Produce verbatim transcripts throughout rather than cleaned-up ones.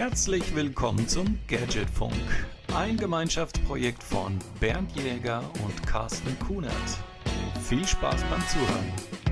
Herzlich willkommen zum Gadgetfunk, ein Gemeinschaftsprojekt von Bernd Jäger und Carsten Kunert. Viel Spaß beim Zuhören.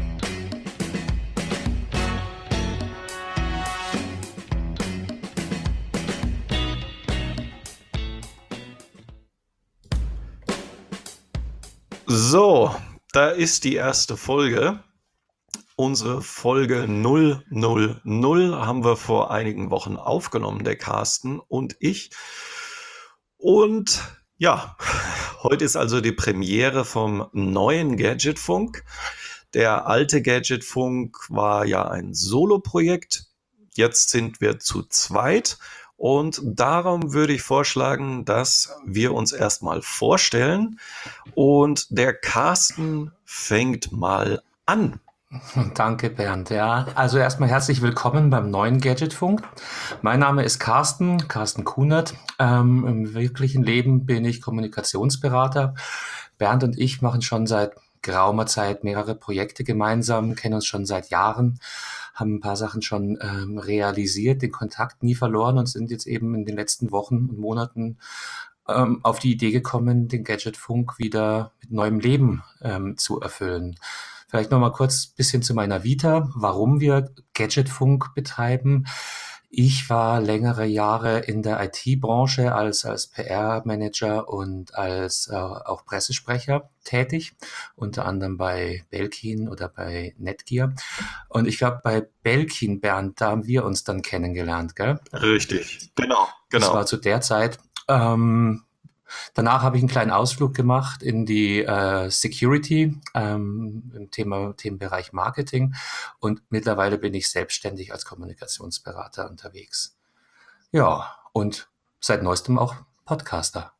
So, da ist die erste Folge. Unsere Folge null null null haben wir vor einigen Wochen aufgenommen, der Carsten und ich. Und ja, heute ist also die Premiere vom neuen Gadgetfunk. Der alte Gadgetfunk war ja ein Solo-Projekt. Jetzt sind wir zu zweit. Und darum würde ich vorschlagen, dass wir uns erstmal vorstellen. Und der Carsten fängt mal an. Danke, Bernd. Ja, also erstmal herzlich willkommen beim neuen Gadgetfunk. Mein Name ist Carsten, Carsten Kunert. Ähm, Im wirklichen Leben bin ich Kommunikationsberater. Bernd und ich machen schon seit geraumer Zeit mehrere Projekte gemeinsam, kennen uns schon seit Jahren, haben ein paar Sachen schon ähm, realisiert, den Kontakt nie verloren und sind jetzt eben in den letzten Wochen und Monaten ähm, auf die Idee gekommen, den Gadgetfunk wieder mit neuem Leben ähm, zu erfüllen. Vielleicht noch mal kurz ein bisschen zu meiner Vita, warum wir Gadgetfunk betreiben. Ich war längere Jahre in der I T-Branche als, als P R-Manager und als äh, auch Pressesprecher tätig, unter anderem bei Belkin oder bei Netgear. Und ich glaube, bei Belkin, Bernd, da haben wir uns dann kennengelernt, gell? Richtig, genau, Das genau. war zu der Zeit. Ähm, Danach habe ich einen kleinen Ausflug gemacht in die äh, Security ähm, im Thema, Themenbereich Marketing und mittlerweile bin ich selbstständig als Kommunikationsberater unterwegs. Ja, und seit neuestem auch Podcaster.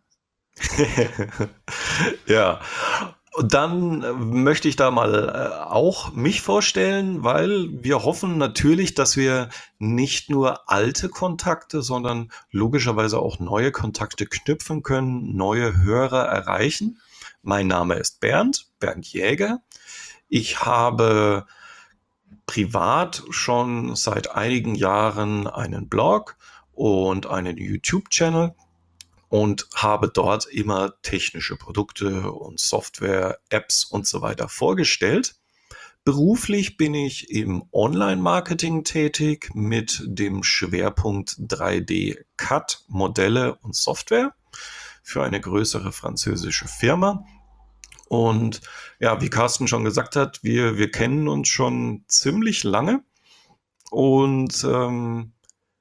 Ja, und dann äh, möchte ich da mal äh, auch mich vorstellen, weil wir hoffen natürlich, dass wir nicht nur alte Kontakte, sondern logischerweise auch neue Kontakte knüpfen können, neue Hörer erreichen. Mein Name ist Bernd, Bernd Jäger. Ich habe privat schon seit einigen Jahren einen Blog und einen YouTube-Channel und habe dort immer technische Produkte und Software, Apps und so weiter vorgestellt. Beruflich bin ich im Online-Marketing tätig mit dem Schwerpunkt drei D-Cut, Modelle und Software für eine größere französische Firma. Und ja, wie Carsten schon gesagt hat, wir, wir kennen uns schon ziemlich lange und ähm,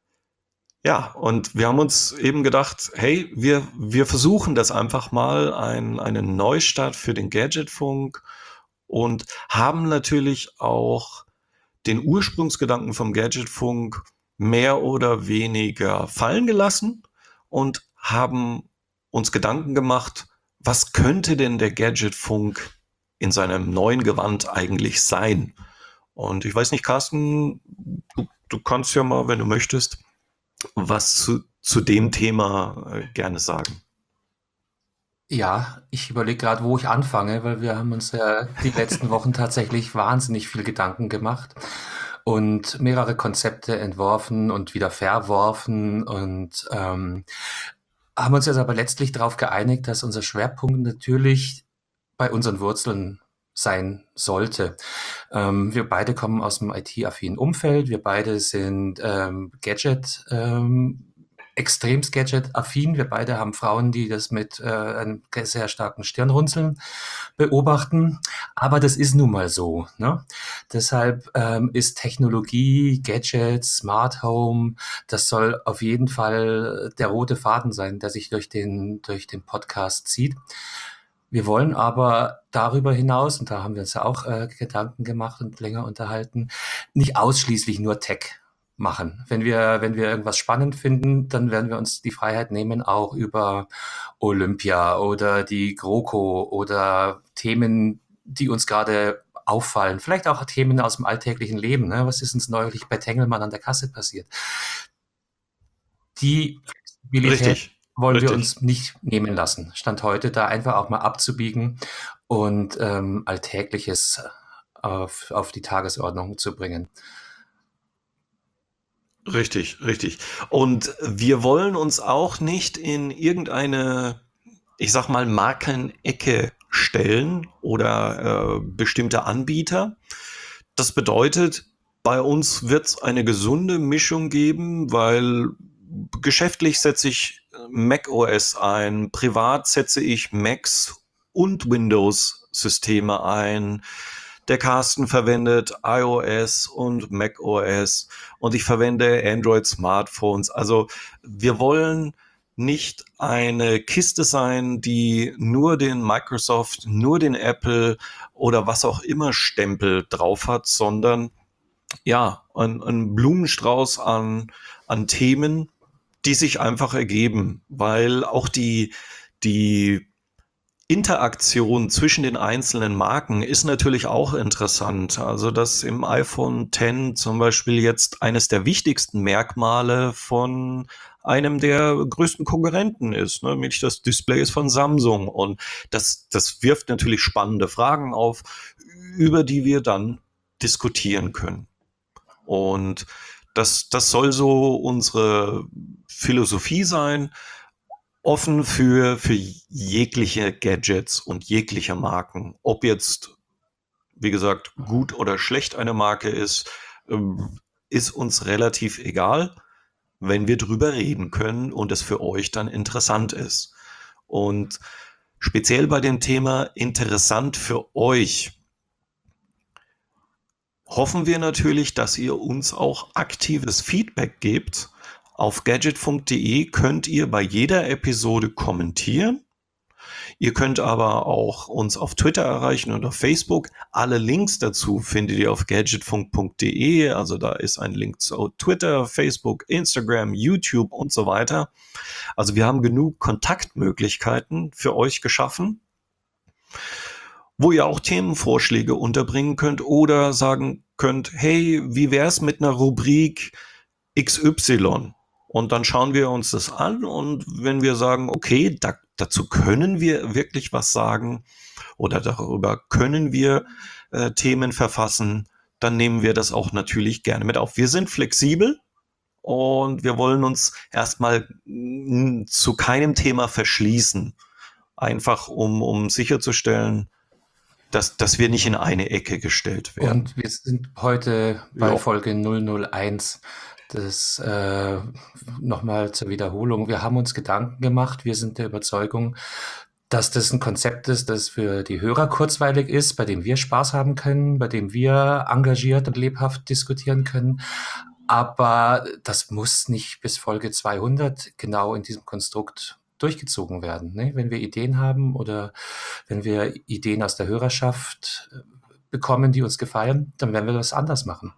ja, und wir haben uns eben gedacht, hey, wir, wir versuchen das einfach mal, ein, einen Neustart für den Gadgetfunk und haben natürlich auch den Ursprungsgedanken vom Gadgetfunk mehr oder weniger fallen gelassen und haben uns Gedanken gemacht, was könnte denn der Gadgetfunk in seinem neuen Gewand eigentlich sein? Und ich weiß nicht, Carsten, du, du kannst ja mal, wenn du möchtest, was zu, zu dem Thema äh, gerne sagen. Ja, ich überlege gerade, wo ich anfange, weil wir haben uns ja die letzten Wochen tatsächlich wahnsinnig viel Gedanken gemacht und mehrere Konzepte entworfen und wieder verworfen und ähm, haben uns jetzt aber letztlich darauf geeinigt, dass unser Schwerpunkt natürlich bei unseren Wurzeln sein sollte. Ähm, wir beide kommen aus dem I T-affinen Umfeld, wir beide sind ähm, Gadget, ähm, extremst Gadget-affin. Wir beide haben Frauen, die das mit äh, einem sehr starken Stirnrunzeln beobachten. Aber das ist nun mal so. Ne? Deshalb ähm, ist Technologie, Gadgets, Smart Home, das soll auf jeden Fall der rote Faden sein, der sich durch den, durch den Podcast zieht. Wir wollen aber darüber hinaus, und da haben wir uns ja auch äh, Gedanken gemacht und länger unterhalten, nicht ausschließlich nur Tech machen. Wenn wir, wenn wir irgendwas spannend finden, dann werden wir uns die Freiheit nehmen, auch über Olympia oder die GroKo oder Themen, die uns gerade auffallen. Vielleicht auch Themen aus dem alltäglichen Leben. Ne? Was ist uns neulich bei Tengelmann an der Kasse passiert? Die Flexibilität Richtig, wollen wir richtig. uns nicht nehmen lassen. Stand heute da einfach auch mal abzubiegen und ähm, Alltägliches auf, auf die Tagesordnung zu bringen. Richtig, richtig. Und wir wollen uns auch nicht in irgendeine, ich sag mal, Markenecke stellen oder äh, bestimmte Anbieter. Das bedeutet, bei uns wird es eine gesunde Mischung geben, weil geschäftlich setze ich macOS ein, privat setze ich Macs und Windows-Systeme ein. Der Carsten verwendet iOS und macOS und ich verwende Android-Smartphones. Also wir wollen nicht eine Kiste sein, die nur den Microsoft, nur den Apple oder was auch immer Stempel drauf hat, sondern ja, ein, ein Blumenstrauß an, an Themen, die sich einfach ergeben, weil auch die, die Interaktion zwischen den einzelnen Marken ist natürlich auch interessant. Also, dass im iPhone X zum Beispiel jetzt eines der wichtigsten Merkmale von einem der größten Konkurrenten ist, ne? Nämlich das Display ist von Samsung. Und das, das wirft natürlich spannende Fragen auf, über die wir dann diskutieren können. Und das, das soll so unsere Philosophie sein, offen für, für jegliche Gadgets und jegliche Marken. Ob jetzt, wie gesagt, gut oder schlecht eine Marke ist, ähm, ist uns relativ egal, wenn wir drüber reden können und es für euch dann interessant ist. Und speziell bei dem Thema interessant für euch hoffen wir natürlich, dass ihr uns auch aktives Feedback gebt. Auf gadgetfunk punkt de könnt ihr bei jeder Episode kommentieren. Ihr könnt aber auch uns auf Twitter erreichen und auf Facebook. Alle Links dazu findet ihr auf gadgetfunk punkt de. Also da ist ein Link zu Twitter, Facebook, Instagram, YouTube und so weiter. Also wir haben genug Kontaktmöglichkeiten für euch geschaffen, wo ihr auch Themenvorschläge unterbringen könnt oder sagen könnt, hey, wie wär's mit einer Rubrik X Y? Und dann schauen wir uns das an und wenn wir sagen, okay, da, dazu können wir wirklich was sagen oder darüber können wir äh, Themen verfassen, dann nehmen wir das auch natürlich gerne mit auf. Wir sind flexibel und wir wollen uns erstmal mm, zu keinem Thema verschließen, einfach um, um sicherzustellen, dass, dass wir nicht in eine Ecke gestellt werden. Und wir sind heute bei Ja, Folge null null eins. Das äh, nochmal zur Wiederholung. Wir haben uns Gedanken gemacht. Wir sind der Überzeugung, dass das ein Konzept ist, das für die Hörer kurzweilig ist, bei dem wir Spaß haben können, bei dem wir engagiert und lebhaft diskutieren können. Aber das muss nicht bis Folge zweihundert genau in diesem Konstrukt durchgezogen werden. Ne? Wenn wir Ideen haben oder wenn wir Ideen aus der Hörerschaft äh, bekommen, die uns gefallen, dann werden wir das anders machen.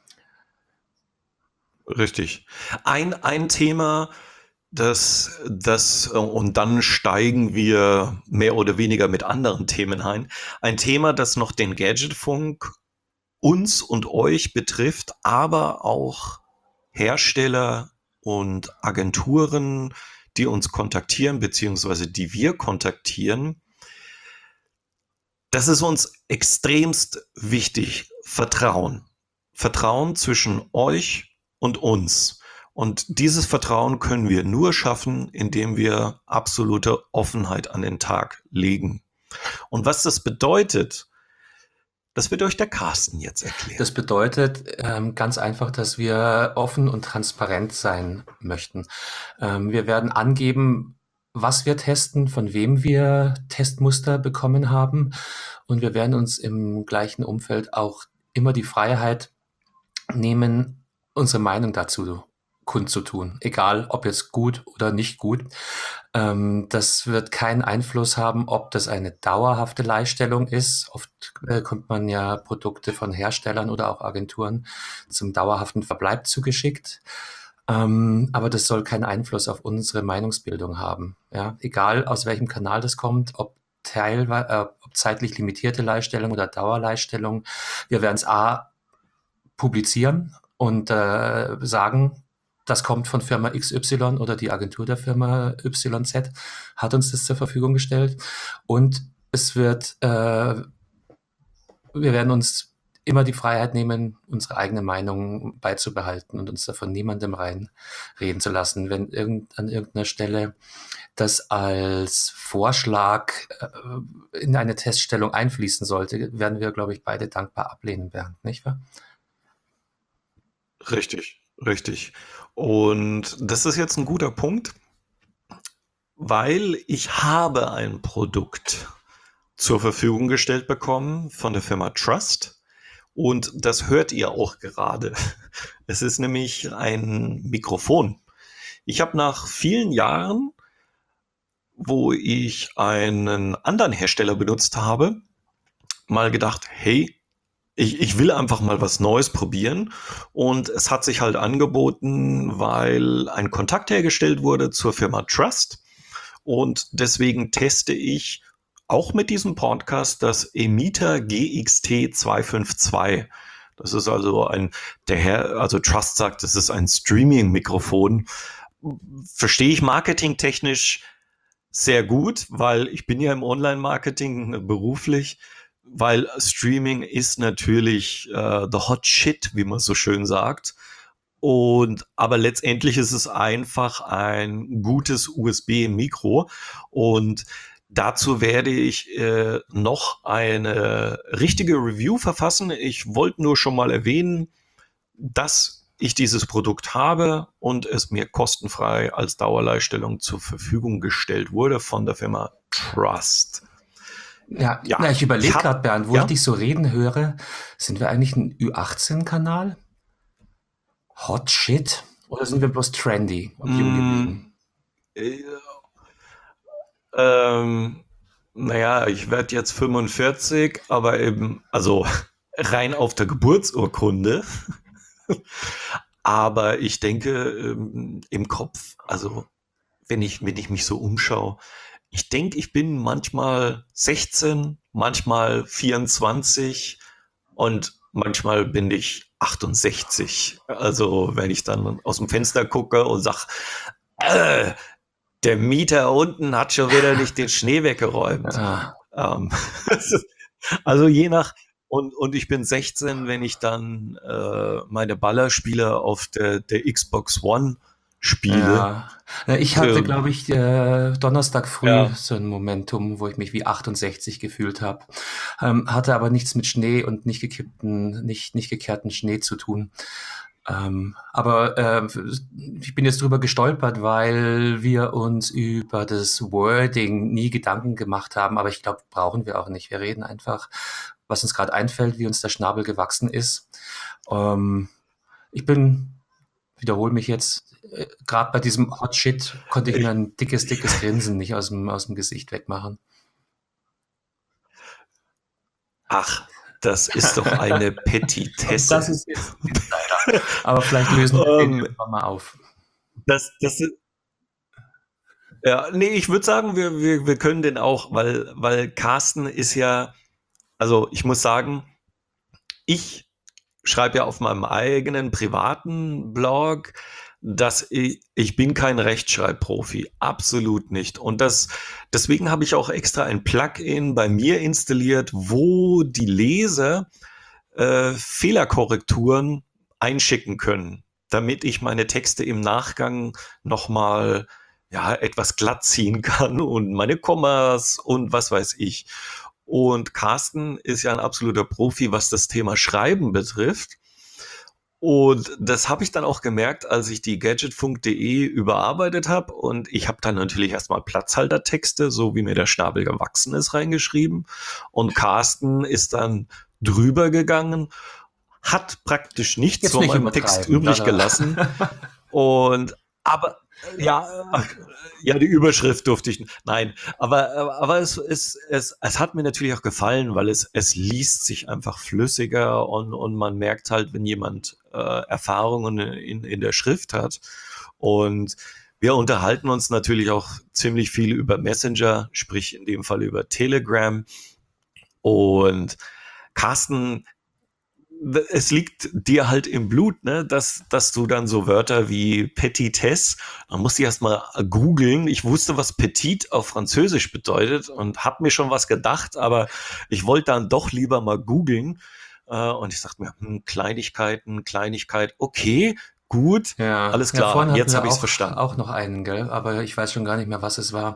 richtig. Ein, ein Thema, das, das, äh, und dann steigen wir mehr oder weniger mit anderen Themen ein. Ein Thema, das noch den Gadgetfunk uns und euch betrifft, aber auch Hersteller und Agenturen, die uns kontaktieren, beziehungsweise die wir kontaktieren. Das ist uns extremst wichtig. Vertrauen. Vertrauen zwischen euch und uns. Und dieses Vertrauen können wir nur schaffen, indem wir absolute Offenheit an den Tag legen. Und was das bedeutet, das wird euch der Carsten jetzt erklären. Das bedeutet ähm, ganz einfach, dass wir offen und transparent sein möchten. Ähm, wir werden angeben, was wir testen, von wem wir Testmuster bekommen haben. Und wir werden uns im gleichen Umfeld auch immer die Freiheit nehmen, unsere Meinung dazu kundzutun, egal ob jetzt gut oder nicht gut. Ähm, das wird keinen Einfluss haben, ob das eine dauerhafte Leihstellung ist. Oft äh, kommt man ja Produkte von Herstellern oder auch Agenturen zum dauerhaften Verbleib zugeschickt. Ähm, aber das soll keinen Einfluss auf unsere Meinungsbildung haben. Ja? Egal aus welchem Kanal das kommt, ob teilweise, äh, ob zeitlich limitierte Leihstellung oder Dauerleihstellung. Wir werden es A publizieren und äh, sagen, das kommt von Firma X Y oder die Agentur der Firma Y Z hat uns das zur Verfügung gestellt. Und es wird, äh, wir werden uns immer die Freiheit nehmen, unsere eigene Meinung beizubehalten und uns davon niemandem reinreden zu lassen. Wenn irgend, an irgendeiner Stelle das als Vorschlag äh, in eine Teststellung einfließen sollte, werden wir, glaube ich, beide dankbar ablehnen, Bernd, nicht wahr? Richtig, richtig. Und das ist jetzt ein guter Punkt, weil ich habe ein Produkt zur Verfügung gestellt bekommen von der Firma Trust. Und das hört ihr auch gerade. Es ist nämlich ein Mikrofon. Ich habe nach vielen Jahren, wo ich einen anderen Hersteller benutzt habe, mal gedacht, hey, ich, ich will einfach mal was Neues probieren. Und es hat sich halt angeboten, weil ein Kontakt hergestellt wurde zur Firma Trust. Und deswegen teste ich auch mit diesem Podcast das Emitter G X T zweihundertzweiundfünfzig. Das ist also ein, der Herr, also Trust sagt, das ist ein Streaming-Mikrofon. Verstehe ich marketingtechnisch sehr gut, weil ich bin ja im Online-Marketing beruflich, weil Streaming ist natürlich äh, the hot shit, wie man so schön sagt. Und aber letztendlich ist es einfach ein gutes U S B-Mikro. Und dazu werde ich äh, noch eine richtige Review verfassen. Ich wollte nur schon mal erwähnen, dass ich dieses Produkt habe und es mir kostenfrei als Dauerleihstellung zur Verfügung gestellt wurde von der Firma Trust. Ja, Ja, na, ich überlege ich hab- gerade, Bernd, wo ja? ich dich so reden höre, sind wir eigentlich ein Ü achtzehn Kanal? Hot Shit? Oder sind wir bloß trendy und jung geblieben? Äh, ähm, naja, ich werde jetzt fünfundvierzig, aber eben, also rein auf der Geburtsurkunde. Aber ich denke ähm, im Kopf, also wenn ich, wenn ich mich so umschaue, ich denke, ich bin manchmal sechzehn, manchmal vierundzwanzig und manchmal bin ich achtundsechzig. Also wenn ich dann aus dem Fenster gucke und sage, äh, der Mieter unten hat schon wieder nicht den Schnee weggeräumt. Ah, Ähm, also je nach, und, und ich bin sechzehn, wenn ich dann äh, meine Ballerspiele auf der, der Xbox One spiele. ja. Na, Ich hatte, Ähm, glaube ich, äh, Donnerstag früh Ja. so ein Momentum, wo ich mich wie achtundsechzig gefühlt habe. Ähm, hatte aber nichts mit Schnee und nicht gekippten, nicht, nicht gekehrten Schnee zu tun. Ähm, aber äh, ich bin jetzt drüber gestolpert, weil wir uns über das Wording nie Gedanken gemacht haben. Aber ich glaube, brauchen wir auch nicht. Wir reden einfach, was uns gerade einfällt, wie uns der Schnabel gewachsen ist. Ähm, ich bin, wiederhole mich jetzt, äh, gerade bei diesem Hot Shit konnte ich mir ein dickes, dickes Grinsen nicht aus dem, aus dem Gesicht wegmachen. Ach, das ist doch eine Petitesse. Das ist jetzt ein Insider. Aber vielleicht lösen wir den Ähm, irgendwann mal auf. das, das, ja, nee, ich würde sagen, wir, wir, wir können den auch, weil, weil Carsten ist ja, also ich muss sagen, ich schreibe ja auf meinem eigenen privaten Blog, dass ich, ich bin kein Rechtschreibprofi, absolut nicht. Und das, deswegen habe ich auch extra ein Plugin bei mir installiert, wo die Leser äh, Fehlerkorrekturen einschicken können, damit ich meine Texte im Nachgang nochmal ja, etwas glatt ziehen kann und meine Kommas und was weiß ich. Und Carsten ist ja ein absoluter Profi, was das Thema Schreiben betrifft. Und das habe ich dann auch gemerkt, als ich die gadgetfunk.de überarbeitet habe. Und ich habe dann natürlich erstmal Platzhaltertexte, so wie mir der Schnabel gewachsen ist, reingeschrieben. Und Carsten ist dann drüber gegangen, hat praktisch nichts Jetzt von nicht meinem Text übertreiben. übrig Da, da. gelassen. Und aber ja, ja, die Überschrift durfte ich. Nein, aber, aber es, es, es, es hat mir natürlich auch gefallen, weil es, es liest sich einfach flüssiger und, und man merkt halt, wenn jemand äh, Erfahrungen in, in der Schrift hat. Und wir unterhalten uns natürlich auch ziemlich viel über Messenger, sprich in dem Fall über Telegram. Und Carsten, es liegt dir halt im Blut, ne, dass, dass du dann so Wörter wie Petitesse, man muss die erstmal googeln. Ich wusste, was Petit auf Französisch bedeutet und habe mir schon was gedacht, aber ich wollte dann doch lieber mal googeln, Äh, und ich sagte mir, hm, Kleinigkeiten, Kleinigkeit, okay, gut, Ja, alles ja, klar, vorhin hatten jetzt wir habe ich es auch, verstanden. auch noch einen, gell? Aber ich weiß schon gar nicht mehr, was es war.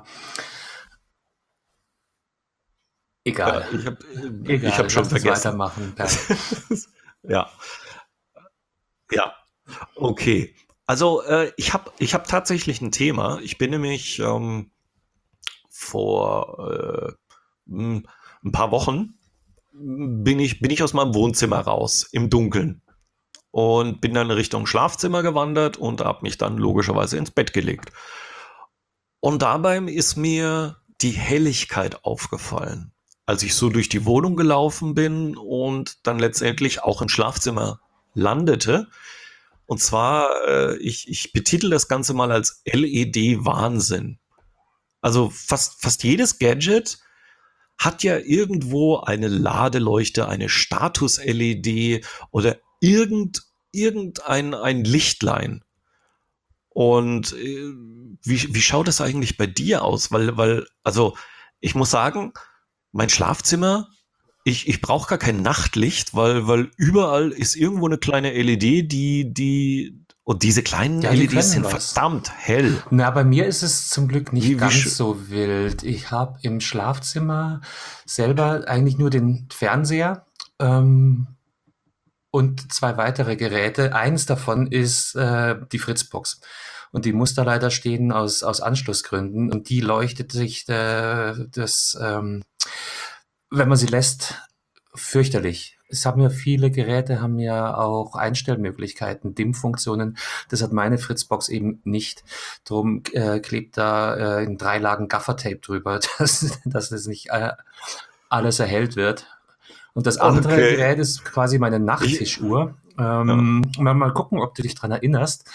Ja, Egal, ich habe ich hab egal. schon Lasst uns vergessen. weitermachen, Bernd. Ja, ja, okay. Also äh, ich habe ich hab tatsächlich ein Thema. Ich bin nämlich ähm, vor äh, m- ein paar Wochen bin ich, bin ich aus meinem Wohnzimmer raus im Dunkeln und bin dann Richtung Schlafzimmer gewandert und habe mich dann logischerweise ins Bett gelegt. Und dabei ist mir die Helligkeit aufgefallen, als ich so durch die Wohnung gelaufen bin und dann letztendlich auch im Schlafzimmer landete. Und zwar, äh, ich, ich betitel das Ganze mal als L E D-Wahnsinn. Also fast, fast jedes Gadget hat ja irgendwo eine Ladeleuchte, eine Status-L E D oder irgend, irgendein ein Lichtlein. Und äh, wie, wie schaut das eigentlich bei dir aus? Weil, weil, also ich muss sagen, mein Schlafzimmer, ich, ich brauche gar kein Nachtlicht, weil, weil überall ist irgendwo eine kleine L E D, die, die, und diese kleinen Ja, die L E Ds können sind was. verdammt hell. Na, bei mir ist es zum Glück nicht Wie, wie, ganz so wild. Ich habe im Schlafzimmer selber eigentlich nur den Fernseher ähm, und zwei weitere Geräte. Eins davon ist äh, die Fritzbox. Und die muss da leider stehen aus, aus Anschlussgründen. Und die leuchtet sich äh, das, ähm, wenn man sie lässt, fürchterlich. Es haben ja viele Geräte, haben ja auch Einstellmöglichkeiten, Dimmfunktionen. Das hat meine Fritzbox eben nicht. Drum äh, klebt da äh, in drei Lagen Gaffertape drüber, dass, dass es nicht äh, alles erhellt wird. Und das andere okay. Gerät ist quasi meine Ich, Nachttischuhr. ja. Ähm, mal, mal gucken, ob du dich dran erinnerst.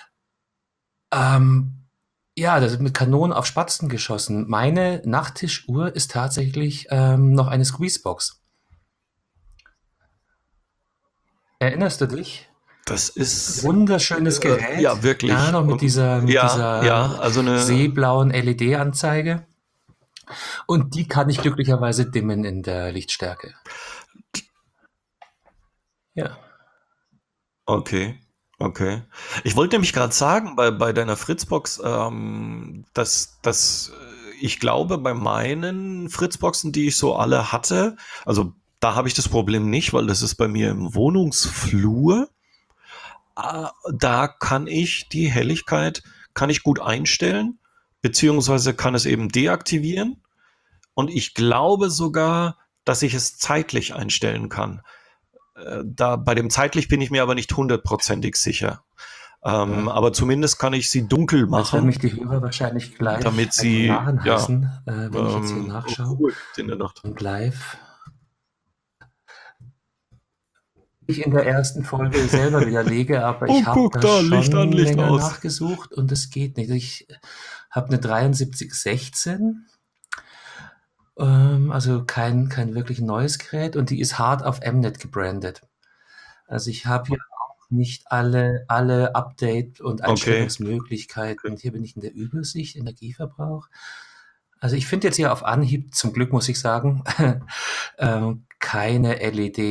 Ähm, ja, das ist mit Kanonen auf Spatzen geschossen. Meine Nachttischuhr ist tatsächlich ähm, noch eine Squeezebox. Erinnerst du dich? Das ist, Wunderschönes äh, Gerät. ja, Ja, wirklich. noch mit Und, dieser, mit ja, ja, dieser also eine, seeblauen L E D-Anzeige. Und die kann ich glücklicherweise dimmen in der Lichtstärke. Ja. okay, okay. Ich wollte nämlich gerade sagen, bei, bei deiner Fritzbox, ähm, dass, dass äh, ich glaube, bei meinen Fritzboxen, die ich so alle hatte, also da habe ich das Problem nicht, weil das ist bei mir im Wohnungsflur. Ah, da kann ich die Helligkeit, kann ich gut einstellen, beziehungsweise kann es eben deaktivieren. Und ich glaube sogar, dass ich es zeitlich einstellen kann. Äh, da, bei dem zeitlich bin ich mir aber nicht hundertprozentig sicher. Ähm, Ja. aber zumindest kann ich sie dunkel Jetzt werden machen, mich die Hörer wahrscheinlich gleich damit einen sie, Narren ja, heißen, äh, wenn ich jetzt hier ähm, nachschaue Ruhe gibt in der Nacht. und live ich in der ersten Folge selber widerlege, aber Oh, ich habe guck da da, Licht an, schon Licht länger aus. nachgesucht und es geht nicht. Ich habe eine dreiundsiebzig sechzehn, ähm, also kein, kein wirklich neues Gerät und die ist hart auf Mnet gebrandet. Also ich habe hier auch nicht alle, alle Update- und Okay. Einstellungsmöglichkeiten. Hier bin ich in der Übersicht, Energieverbrauch. Also ich finde jetzt hier auf Anhieb, zum Glück muss ich sagen, ähm, keine L E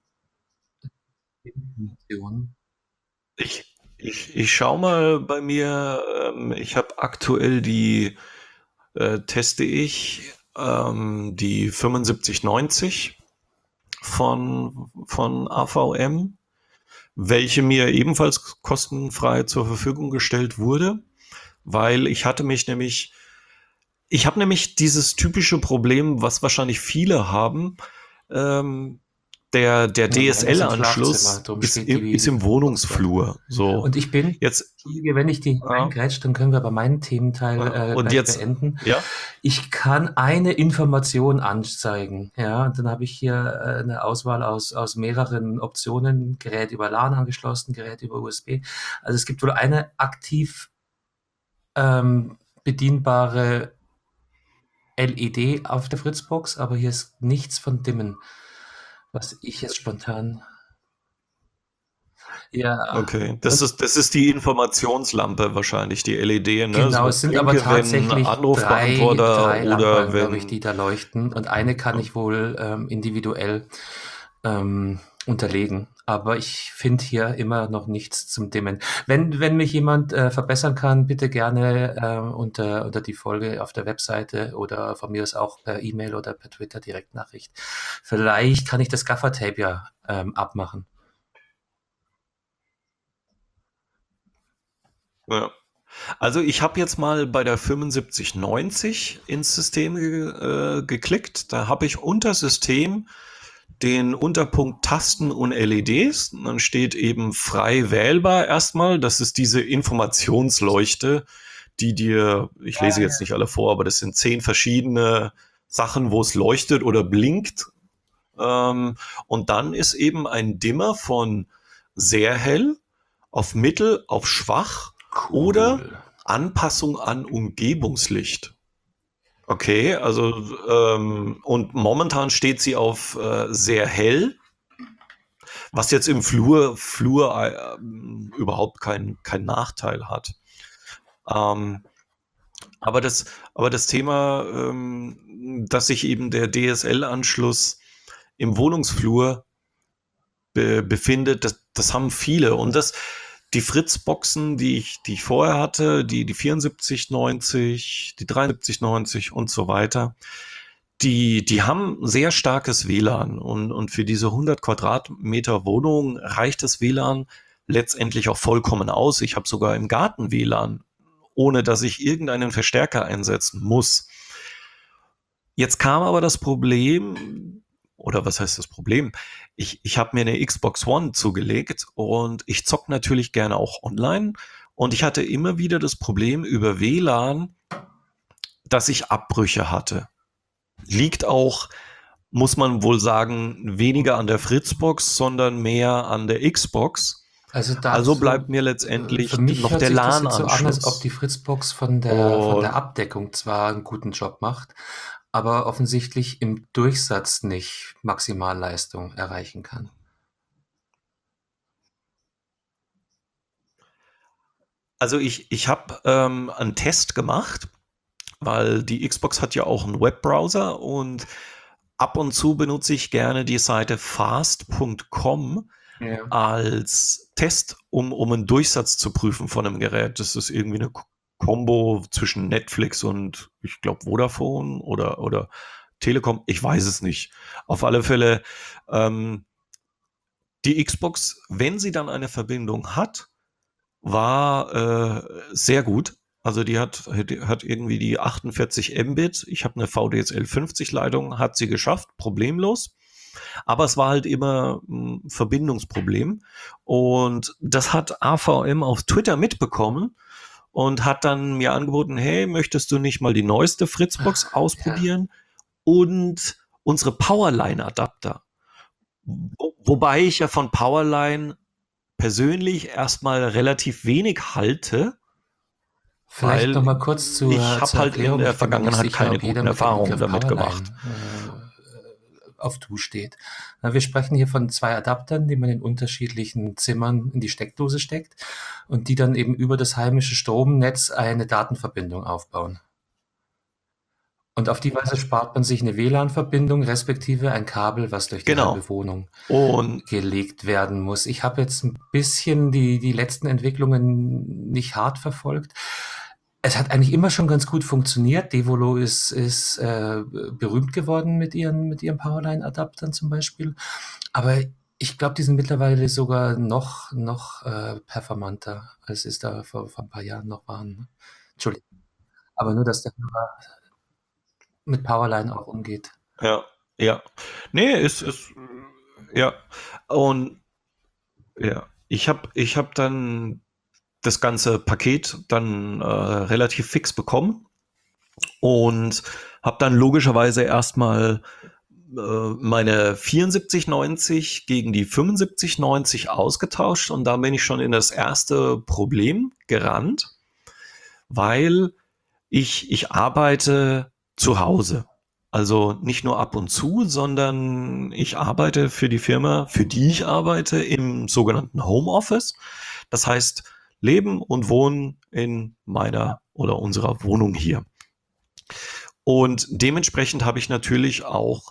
D-Funktion. Ich, ich, ich schau mal bei mir, ähm, ich habe aktuell die, äh, teste ich, ähm, die fünfundsiebzig neunzig von, von A V M, welche mir ebenfalls kostenfrei zur Verfügung gestellt wurde, weil ich hatte mich nämlich, ich habe nämlich dieses typische Problem, was wahrscheinlich viele haben, ähm, der, der Ja, meine ist im Schlafzimmer, D S L-Anschluss darum ist, steht im- die, ist die im Fritzbox dort. Wohnungsflur. So, Und ich bin, jetzt, Entschuldige, wenn ich dich äh, reingrätsche, dann können wir aber meinen Thementeil äh, und gleich jetzt, beenden. ja, Ich kann eine Information anzeigen. Ja, und dann habe ich hier äh, eine Auswahl aus, aus mehreren Optionen. Gerät über LAN angeschlossen, Gerät über U S B. Also es gibt wohl eine aktiv ähm, bedienbare L E D auf der Fritzbox, aber hier ist nichts von Dimmen, was ich jetzt spontan. Ja, okay. Das und ist, das ist die Informationslampe wahrscheinlich, die L E D, ne? genau, So, es sind aber blinke, wenn tatsächlich drei, Anrufbeantworter drei oder Lampen, glaube ich, wenn, die da leuchten. Und eine kann ja, ich wohl ähm, individuell ähm, unterlegen. Aber ich finde hier immer noch nichts zum Dimmen. Wenn, wenn mich jemand äh, verbessern kann, bitte gerne äh, unter, unter die Folge auf der Webseite oder von mir aus auch per E-Mail oder per Twitter Direktnachricht. Vielleicht kann ich das Gaffertape ja ähm, abmachen. Ja. Also ich habe jetzt mal bei der fünfundsiebzig neunzig ins System ge äh, geklickt. Da habe ich unter System den Unterpunkt Tasten und L E Ds. Und dann steht eben frei wählbar erstmal. Das ist diese Informationsleuchte, die dir, ich lese jetzt nicht alle vor, aber das sind zehn verschiedene Sachen, wo es leuchtet oder blinkt. Ähm, und dann ist eben ein Dimmer von sehr hell auf mittel, auf schwach Cool. oder Anpassung an Umgebungslicht. Okay, also ähm, und momentan steht sie auf äh, sehr hell, was jetzt im Flur, Flur äh, überhaupt keinen kein Nachteil hat. Ähm, aber, das, aber das Thema, ähm, dass sich eben der D S L-Anschluss im Wohnungsflur be befindet, das, das haben viele. Und das, die Fritz-Boxen, die ich, die ich vorher hatte, die, die vierundsiebzig neunzig, die dreiundsiebzig neunzig und so weiter, die, die haben sehr starkes W L A N. Und, und für diese hundert Quadratmeter Wohnung reicht das W L A N letztendlich auch vollkommen aus. Ich habe sogar im Garten W L A N, ohne dass ich irgendeinen Verstärker einsetzen muss. Jetzt kam aber das Problem, oder was heißt das Problem? Ich, ich habe mir eine Xbox One zugelegt und ich zock natürlich gerne auch online. Und ich hatte immer wieder das Problem über W L A N, dass ich Abbrüche hatte. Liegt auch, muss man wohl sagen, weniger an der Fritzbox, sondern mehr an der Xbox. Also, Also dazu, bleibt mir äh, letztendlich für mich noch hört der sich das jetzt so an, als ob LAN-Anschluss. die Fritzbox von der, von der Und Abdeckung zwar einen guten Job macht, aber offensichtlich im Durchsatz nicht Maximalleistung erreichen kann. also ich, ich habe ähm, einen Test gemacht, weil die Xbox hat ja auch einen Webbrowser und ab und zu benutze ich gerne die Seite fast Punkt com Ja. als Test, um, um einen Durchsatz zu prüfen von einem Gerät. Das ist irgendwie eine Kombo zwischen Netflix und ich glaube Vodafone oder, oder Telekom. Ich weiß es nicht. Auf alle Fälle, ähm, die Xbox, wenn sie dann eine Verbindung hat, war äh, sehr gut. Also die hat, die hat irgendwie die achtundvierzig Mbit. Ich habe eine V D S L fünfzig Leitung, hat sie geschafft, problemlos. Aber es war halt immer ein Verbindungsproblem. Und das hat A V M auf Twitter mitbekommen und hat dann mir angeboten, hey, möchtest du nicht mal die neueste Fritzbox ausprobieren und unsere Powerline-Adapter? Wo, wobei ich ja von Powerline persönlich erstmal relativ wenig halte, Vielleicht noch weil mal kurz ich zur, habe zur halt in Erklärung. der Ich bin mir nicht Vergangenheit sicher, keine ob jeder guten mit dem Erfahrungen Begriff damit gemacht. Powerline äh, auf Du steht. Na, wir sprechen hier von zwei Adaptern, die man in unterschiedlichen Zimmern in die Steckdose steckt und die dann eben über das heimische Stromnetz eine Datenverbindung aufbauen. Und auf die Weise spart man sich eine W L A N-Verbindung respektive ein Kabel, was durch die Genau. halbe Wohnung Und gelegt werden muss. Ich habe jetzt ein bisschen die, die letzten Entwicklungen nicht hart verfolgt. Es hat eigentlich immer schon ganz gut funktioniert. Devolo ist, ist äh, berühmt geworden mit ihren, mit ihren Powerline-Adaptern zum Beispiel. Aber ich glaube, die sind mittlerweile sogar noch, noch äh, performanter, als es da vor, vor ein paar Jahren noch waren. Entschuldigung. Aber nur, dass der Hörer mit Powerline auch umgeht. ja, ja. Nee, ist, ist, ja. Und ja, ich habe ich hab dann das ganze Paket dann äh, relativ fix bekommen und habe dann logischerweise erstmal äh, meine vierundsiebzig neunzig gegen die fünfundsiebzig neunzig ausgetauscht und da bin ich schon in das erste Problem gerannt, weil ich, ich arbeite zu Hause. Also nicht nur ab und zu, sondern ich arbeite für die Firma, für die ich arbeite, im sogenannten Homeoffice. Das heißt, leben und wohnen in meiner oder unserer Wohnung hier. Und dementsprechend habe ich natürlich auch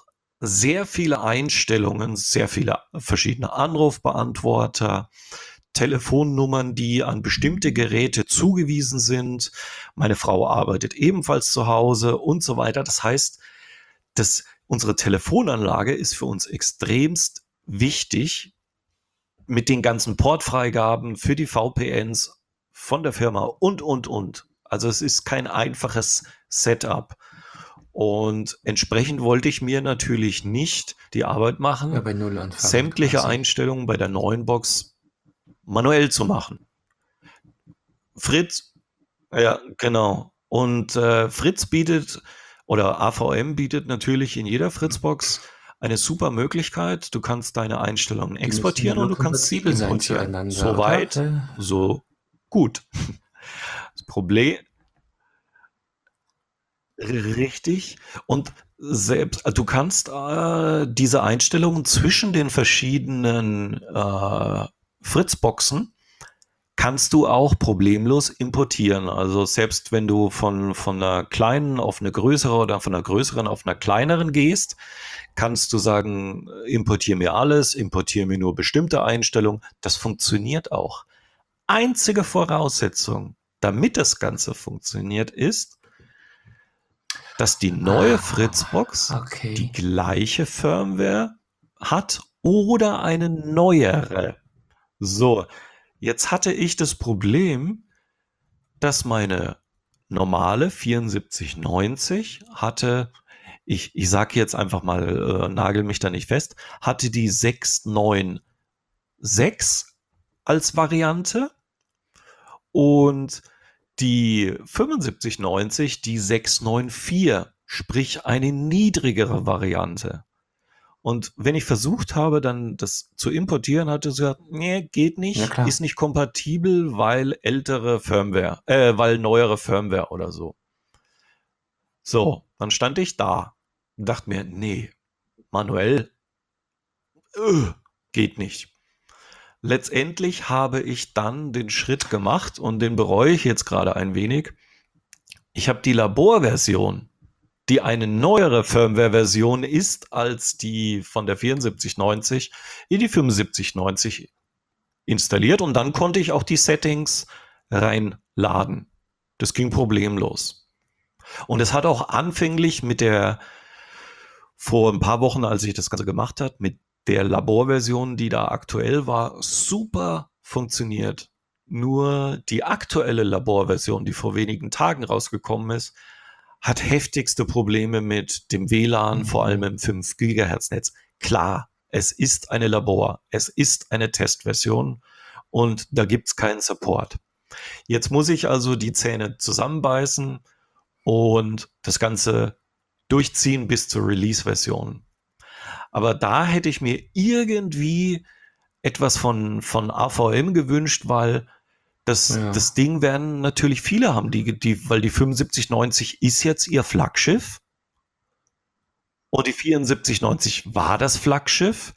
sehr viele Einstellungen, sehr viele verschiedene Anrufbeantworter, Telefonnummern, die an bestimmte Geräte zugewiesen sind. Meine Frau arbeitet ebenfalls zu Hause und so weiter. Das heißt, dass unsere Telefonanlage ist für uns extremst wichtig mit den ganzen Portfreigaben für die V P Ns von der Firma und, und, und. Also es ist kein einfaches Setup. Und entsprechend wollte ich mir natürlich nicht die Arbeit Ja, machen, bei Null anfangen sämtliche quasi. Einstellungen bei der neuen Box manuell zu machen. Fritz, ja, genau. Und äh, Fritz bietet oder A V M bietet natürlich in jeder Fritzbox eine super Möglichkeit. Du kannst deine Einstellungen Die müssen ja exportieren und nur du kannst sie kompatibel sein importieren. zueinander, oder? Soweit, Äh, so gut. Das Problem, richtig. Und selbst, also du kannst äh, diese Einstellungen zwischen den verschiedenen äh, Fritzboxen kannst du auch problemlos importieren. Also selbst wenn du von, von einer kleinen auf eine größere oder von einer größeren auf einer kleineren gehst, kannst du sagen, importiere mir alles, importiere mir nur bestimmte Einstellungen. Das funktioniert auch. Einzige Voraussetzung, damit das Ganze funktioniert, ist, dass die neue ah, Fritzbox die okay. gleiche Firmware hat oder eine neuere. So, jetzt hatte ich das Problem, dass meine normale vierundsiebzig neunzig hatte, ich, ich sage jetzt einfach mal, äh, nagel mich da nicht fest, hatte die sechs neun sechs als Variante und die fünfundsiebzig neunzig die sechs neun vier, sprich eine niedrigere Variante. Und wenn ich versucht habe, dann das zu importieren, hatte sie gesagt, nee, geht Ja, nicht, klar. ist nicht kompatibel, weil ältere Firmware, äh, weil neuere Firmware oder so. So, dann stand ich da und dachte mir, nee, manuell, äh, geht nicht. Letztendlich habe ich dann den Schritt gemacht und den bereue ich jetzt gerade ein wenig. Ich habe die Laborversion, die eine neuere Firmware-Version ist als die von der vierundsiebzig neunzig, in die fünfundsiebzig neunzig installiert und dann konnte ich auch die Settings reinladen. Das ging problemlos. Und es hat auch anfänglich mit der, vor ein paar Wochen, als ich das Ganze gemacht habe, mit der Laborversion, die da aktuell war, super funktioniert. Nur die aktuelle Laborversion, die vor wenigen Tagen rausgekommen ist, hat heftigste Probleme mit dem W L A N, vor allem Mhm. im fünf Gigahertz Netz. Klar, es ist eine Labor, es ist eine Testversion und da gibt's keinen Support. Jetzt muss ich also die Zähne zusammenbeißen und das Ganze durchziehen bis zur Release-Version. Aber da hätte ich mir irgendwie etwas von, von A V M gewünscht, weil das, Ja. das Ding werden natürlich viele haben, die, die, weil die fünfundsiebzig neunzig ist jetzt ihr Flaggschiff und die vierundsiebzig neunzig war das Flaggschiff.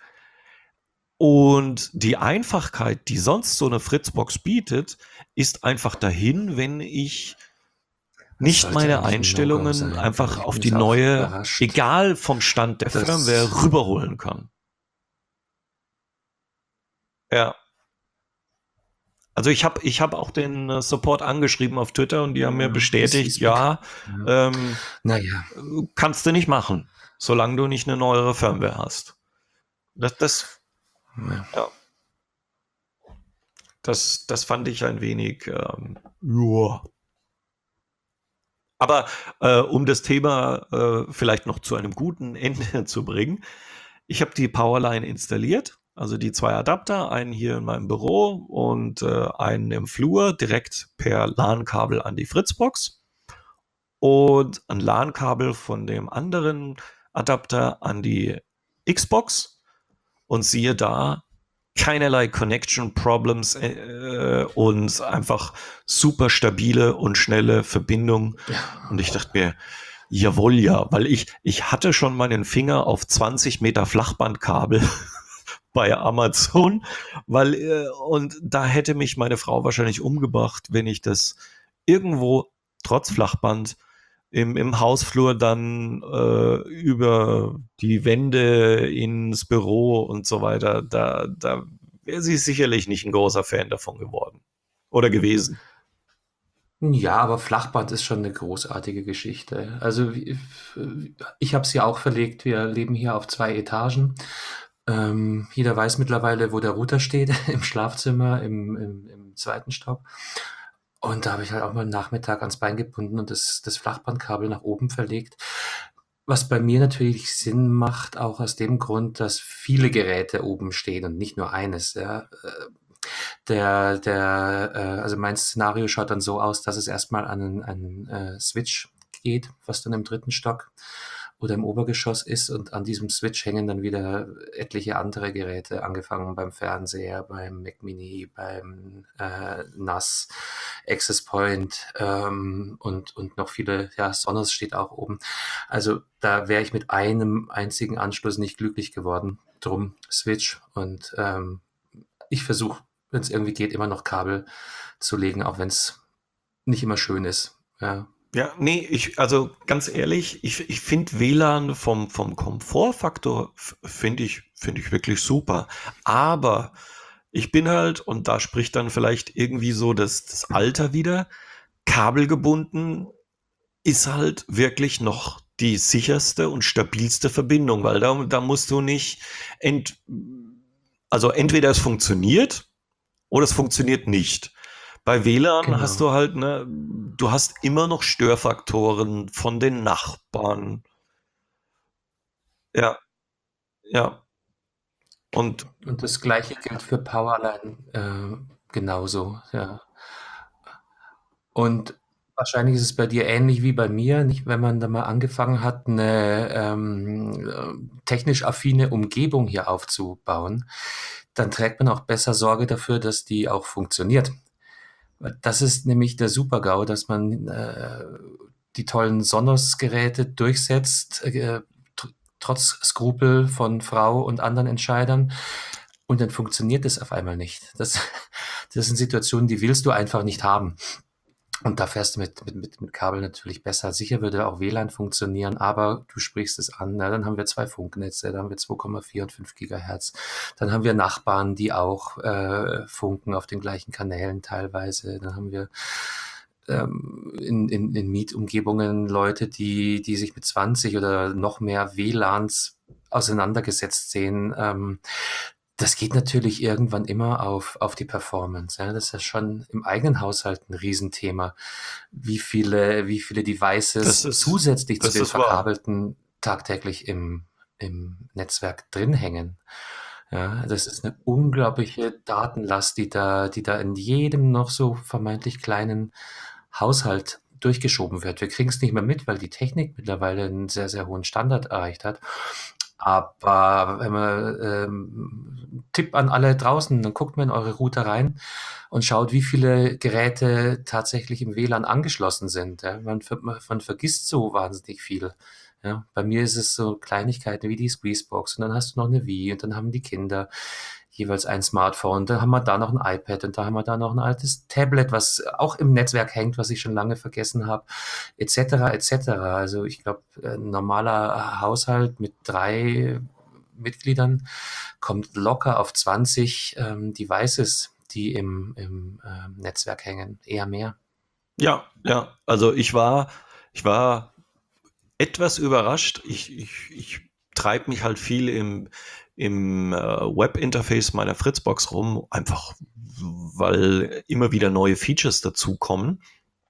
Und die Einfachkeit, die sonst so eine Fritzbox bietet, ist einfach dahin, wenn ich Das nicht sollte meine eigentlich ein No-Go Einstellungen sein. Also einfach ich auf bin die jetzt auch neue, überrascht, egal vom Stand der Firmware, dass rüberholen kann. Ja. Also ich habe ich hab auch den äh, Support angeschrieben auf Twitter und die haben mir ja, ist, bestätigt, ist bekannt. ja, Ja. ähm, Naja, kannst du nicht machen, solange du nicht eine neuere Firmware hast. Das, das, ja. ja, das, das fand ich ein wenig, ähm, ja. Aber äh, um das Thema äh, vielleicht noch zu einem guten Ende zu bringen, ich habe die Powerline installiert, also die zwei Adapter, einen hier in meinem Büro und äh, einen im Flur, direkt per LAN-Kabel an die Fritzbox und ein LAN-Kabel von dem anderen Adapter an die Xbox und siehe da, keinerlei Connection Problems äh, und einfach super stabile und schnelle Verbindung. Ja. Und ich dachte mir, jawohl, ja, weil ich, ich hatte schon meinen Finger auf zwanzig Meter Flachbandkabel bei Amazon, weil, äh, und da hätte mich meine Frau wahrscheinlich umgebracht, wenn ich das irgendwo trotz Flachband im, im Hausflur dann äh, über die Wände ins Büro und so weiter, da, da wäre sie sicherlich nicht ein großer Fan davon geworden oder gewesen. Ja, aber Flachband ist schon eine großartige Geschichte. Also, wie ich habe es ja auch verlegt. Wir leben hier auf zwei Etagen. Ähm, jeder weiß mittlerweile, wo der Router steht, im Schlafzimmer, im im im zweiten Stock. Und da habe ich halt auch mal 'n Nachmittag ans Bein gebunden und das das Flachbandkabel nach oben verlegt. Was bei mir natürlich Sinn macht, auch aus dem Grund, dass viele Geräte oben stehen und nicht nur eines, ja. Äh, der der, äh also mein Szenario schaut dann so aus, dass es erstmal an 'nen an 'n, äh, Switch geht, was dann im dritten Stock oder im Obergeschoss ist, und an diesem Switch hängen dann wieder etliche andere Geräte, angefangen beim Fernseher, beim Mac Mini, beim, äh, N A S, Access Point, ähm, und und noch viele, ja, Sonos steht auch oben. Also, da wäre ich mit einem einzigen Anschluss nicht glücklich geworden. Drum Switch, und, ähm, ich versuche, wenn es irgendwie geht, immer noch Kabel zu legen, auch wenn es nicht immer schön ist. Ja, Ja, nee, ich, also ganz ehrlich, ich, ich finde W L A N vom, vom Komfortfaktor f- finde ich, finde ich wirklich super. Aber ich bin halt, und da spricht dann vielleicht irgendwie so das, das Alter wieder, kabelgebunden ist halt wirklich noch die sicherste und stabilste Verbindung, weil da, da musst du nicht, ent, also entweder es funktioniert oder es funktioniert nicht. Bei W L A N hast genau. du halt, ne, du hast immer noch Störfaktoren von den Nachbarn. Ja, ja. Und Und das Gleiche gilt für Powerline, äh, genauso, ja. Und wahrscheinlich ist es bei dir ähnlich wie bei mir, nicht? Wenn man da mal angefangen hat, eine ähm, äh, technisch affine Umgebung hier aufzubauen, dann trägt man auch besser Sorge dafür, dass die auch funktioniert. Weil das ist nämlich der Super-GAU, dass man, äh, die tollen Sonos-Geräte durchsetzt, äh, tr trotz Skrupel von Frau und anderen Entscheidern, und dann funktioniert es auf einmal nicht. Das das sind Situationen, die willst du einfach nicht haben. Und da fährst du mit, mit, mit, mit Kabel natürlich besser. Sicher würde auch W L A N funktionieren, aber du sprichst es an. Na, dann haben wir zwei Funknetze, dann haben wir zwei Komma vier und fünf Gigahertz. Dann haben wir Nachbarn, die auch äh, funken auf den gleichen Kanälen teilweise. Dann haben wir ähm, in, in, in Mietumgebungen Leute, die, die sich mit zwanzig oder noch mehr W L A Ns auseinandergesetzt sehen. Ähm, das geht natürlich irgendwann immer auf, auf die Performance. Ja. Das ist ja schon im eigenen Haushalt ein Riesenthema, wie viele, wie viele das Devices ist, zusätzlich zu das den ist wahr. verkabelten tagtäglich im, im Netzwerk drin hängen. Ja, das ist eine unglaubliche Datenlast, die da, die da in jedem noch so vermeintlich kleinen Haushalt durchgeschoben wird. Wir kriegen es nicht mehr mit, weil die Technik mittlerweile einen sehr, sehr hohen Standard erreicht hat. Aber wenn man, ähm, Tipp an alle draußen, dann guckt mal in eure Router rein und schaut, wie viele Geräte tatsächlich im W L A N angeschlossen sind. Ja. Man, ver- man, man vergisst so wahnsinnig viel. Ja. Bei mir ist es so Kleinigkeiten wie die Squeezebox, und dann hast du noch eine Wii, und dann haben die Kinder jeweils ein Smartphone, dann haben wir da noch ein iPad, und da haben wir da noch ein altes Tablet, was auch im Netzwerk hängt, was ich schon lange vergessen habe, et cetera et cetera. Also ich glaube, ein normaler Haushalt mit drei Mitgliedern kommt locker auf zwanzig ähm, Devices, die im, im ähm, Netzwerk hängen, eher mehr. Ja, ja. Also ich war, ich war etwas überrascht. Ich, ich, ich treibe mich halt viel im, im äh, Webinterface meiner Fritzbox rum, einfach weil immer wieder neue Features dazukommen.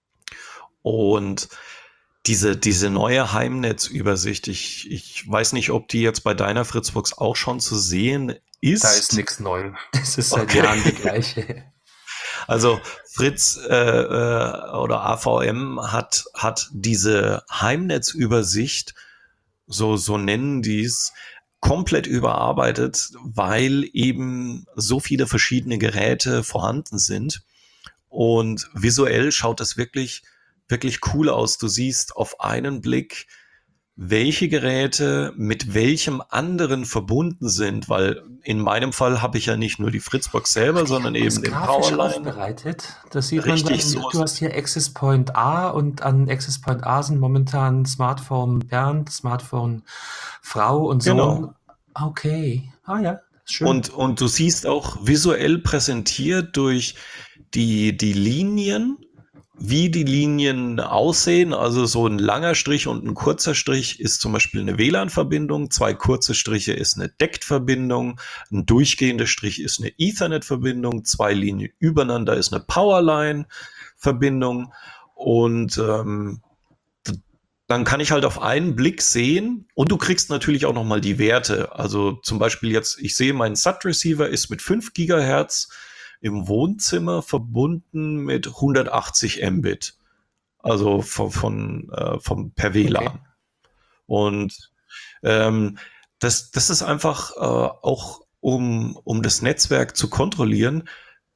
Und diese, diese neue Heimnetzübersicht, ich, ich weiß nicht, ob die jetzt bei deiner Fritzbox auch schon zu sehen Da ist ist. nichts neu. Das ist seit Okay. Jahren die gleiche. Also Fritz äh, äh, oder A V M hat, hat diese Heimnetzübersicht, so, so nennen die es, komplett überarbeitet, weil eben so viele verschiedene Geräte vorhanden sind. Und visuell schaut das wirklich, wirklich cool aus. Du siehst auf einen Blick welche Geräte mit welchem anderen verbunden sind, weil in meinem Fall habe ich ja nicht nur die Fritzbox selber, Die sondern haben das eben den grafisch Powerline. aufbereitet. Das sieht man Richtig, dann, so du hast hier Access Point A und an Access Point A sind momentan Smartphone Bernd, Smartphone Frau und Sohn. genau. Okay. Ah ja, schön. Und, und du siehst auch visuell präsentiert durch die, die Linien, wie die Linien aussehen. Also so ein langer Strich und ein kurzer Strich ist zum Beispiel eine W L A N-Verbindung, zwei kurze Striche ist eine D E C-Verbindung, ein durchgehender Strich ist eine Ethernet-Verbindung, zwei Linien übereinander ist eine Powerline-Verbindung und ähm, dann kann ich halt auf einen Blick sehen und du kriegst natürlich auch nochmal die Werte. Also zum Beispiel jetzt, ich sehe, mein S A T-Receiver ist mit fünf Gigahertz im Wohnzimmer verbunden mit hundertachtzig Mbit. Also von, von, äh, vom per W L A N. Okay. Und ähm, das, das ist einfach äh, auch, um, um das Netzwerk zu kontrollieren,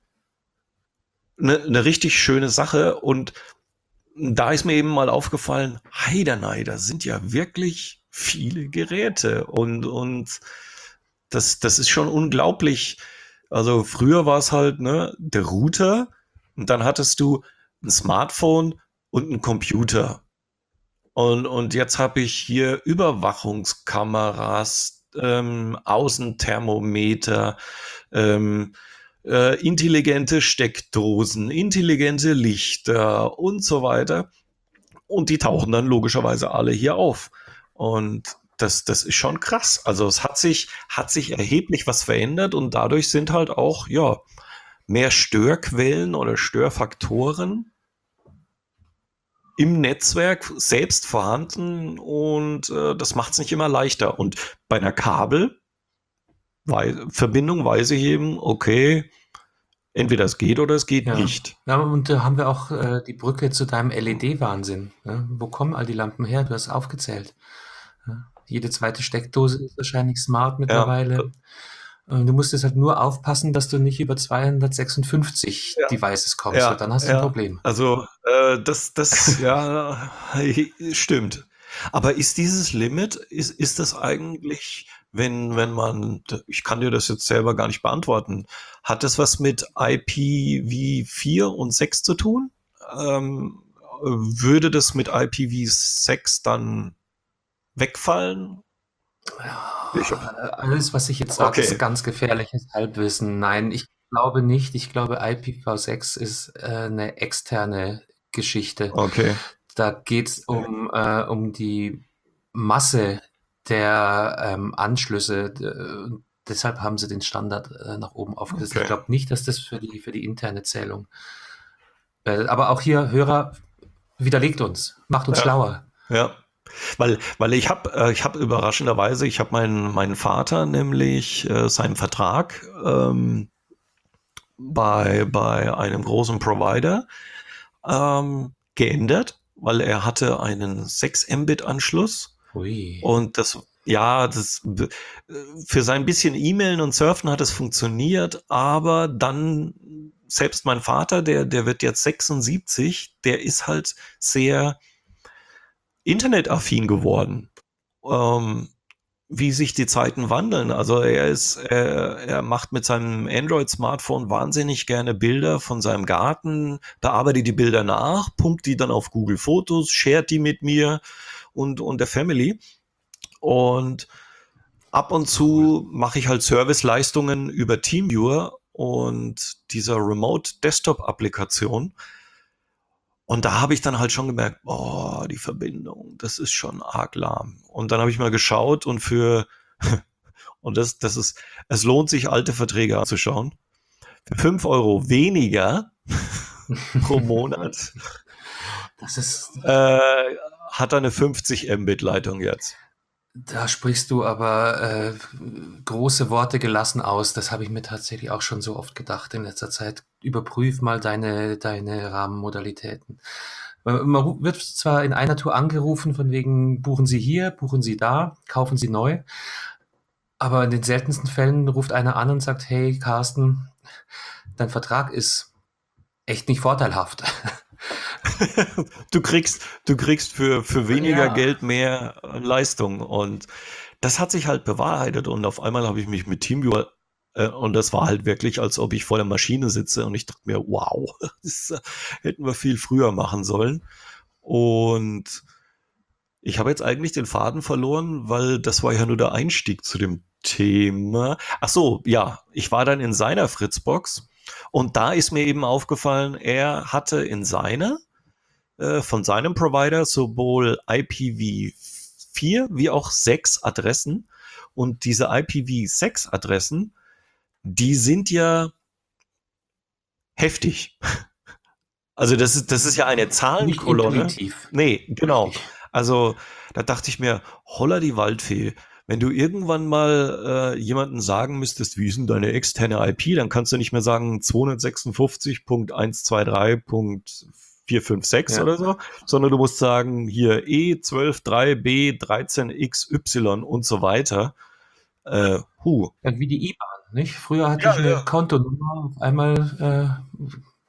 eine ne richtig schöne Sache. Und da ist mir eben mal aufgefallen, Heidenei, da sind ja wirklich viele Geräte und, und das, das ist schon unglaublich. Also früher war es halt, ne, der Router und dann hattest du ein Smartphone und einen Computer. Und, und jetzt habe ich hier Überwachungskameras, ähm, Außenthermometer, ähm, äh, intelligente Steckdosen, intelligente Lichter und so weiter. Und die tauchen dann logischerweise alle hier auf. Und das, das ist schon krass. Also es hat sich, hat sich erheblich was verändert und dadurch sind halt auch, ja, mehr Störquellen oder Störfaktoren im Netzwerk selbst vorhanden und äh, das macht es nicht immer leichter. Und bei einer Kabelverbindung weiß ich eben, okay, entweder es geht oder es geht Ja. nicht. Ja, und da haben wir auch äh, die Brücke zu deinem L E D-Wahnsinn. Ne? Wo kommen all die Lampen her? Du hast aufgezählt. Ja. Jede zweite Steckdose ist wahrscheinlich smart Ja, mittlerweile. Äh, Du musst jetzt halt nur aufpassen, dass du nicht über zweihundertsechsundfünfzig ja, Devices kommst, weil ja, dann hast du ein ja. Problem. Also äh, das, das, ja, stimmt. Aber ist dieses Limit, ist, ist das eigentlich, wenn, wenn man, ich kann dir das jetzt selber gar nicht beantworten, hat das was mit I P v vier und sechs zu tun? Ähm, würde das mit I P v sechs dann wegfallen? Ich, Ja, alles, was ich jetzt sage, ist okay, ganz gefährliches Halbwissen. Nein, ich glaube nicht. Ich glaube, I P v sechs ist äh, eine externe Geschichte. okay, Da geht es um, äh, um die Masse der ähm, Anschlüsse. D- deshalb haben sie den Standard äh, nach oben aufgesetzt. Ich okay. glaube nicht, dass das für die, für die interne Zählung. Äh, aber auch hier, Hörer, widerlegt uns, macht uns Ja, schlauer. ja. Weil, weil ich habe äh, ich habe überraschenderweise, ich habe meinen meinen Vater nämlich äh, seinen Vertrag ähm, bei bei einem großen Provider ähm, geändert, weil er hatte einen sechs Mbit Anschluss Ui. und das ja, das äh, für sein bisschen E-Mailen und Surfen hat es funktioniert, aber dann selbst mein Vater, der der wird jetzt sechsundsiebzig, der ist halt sehr internetaffin geworden. Ähm, wie sich die Zeiten wandeln. Also er ist, er, er macht mit seinem Android-Smartphone wahnsinnig gerne Bilder von seinem Garten, bearbeitet die Bilder nach, pumpt die dann auf Google Fotos, shared die mit mir und, und der Family. Und ab und zu mache ich halt Serviceleistungen über TeamViewer und dieser Remote Desktop-Applikation. Und da habe ich dann halt schon gemerkt, boah, die Verbindung, das ist schon arg lahm. Und dann habe ich mal geschaut und für, und das, das ist, es lohnt sich, alte Verträge anzuschauen. Für fünf Euro weniger pro Monat Das ist, äh, hat er eine fünfzig Mbit Leitung jetzt. Da sprichst du aber äh, große Worte gelassen aus. Das habe ich mir tatsächlich auch schon so oft gedacht in letzter Zeit. Überprüf mal deine, deine Rahmenmodalitäten. Man man ru- wird zwar in einer Tour angerufen, von wegen, buchen Sie hier, buchen Sie da, kaufen Sie neu. Aber in den seltensten Fällen ruft einer an und sagt, hey Carsten, dein Vertrag ist echt nicht vorteilhaft. Du kriegst, du kriegst für, für weniger Ja, Geld mehr äh, Leistung. Und das hat sich halt bewahrheitet. Und auf einmal habe ich mich mit TeamViewer, äh, und das war halt wirklich, als ob ich vor der Maschine sitze. Und ich dachte mir, wow, das äh, hätten wir viel früher machen sollen. Und ich habe jetzt eigentlich den Faden verloren, weil das war ja nur der Einstieg zu dem Thema. Ach so, ja, ich war dann in seiner Fritzbox und da ist mir eben aufgefallen, er hatte in seiner äh, von seinem Provider sowohl I P v vier wie auch sechs Adressen und diese I P v sechs Adressen, die sind ja heftig. Also das ist, das ist ja eine nicht Zahlenkolonne. intuitiv. Nee, genau. Richtig. Also da dachte ich mir, holla die Waldfee. Wenn du irgendwann mal äh, jemanden sagen müsstest, wie ist denn deine externe I P, dann kannst du nicht mehr sagen zweihundertsechsundfünfzig Punkt hundertzweiundzwanzig Punkt vierhundertfünfundsechzig Ja. oder so, sondern du musst sagen, hier E zwölf drei B dreizehn X Y und so weiter. Äh, hu. Ja, wie die IBAN, nicht? Früher hatte Ja, ich eine ja. Kontonummer, auf einmal äh,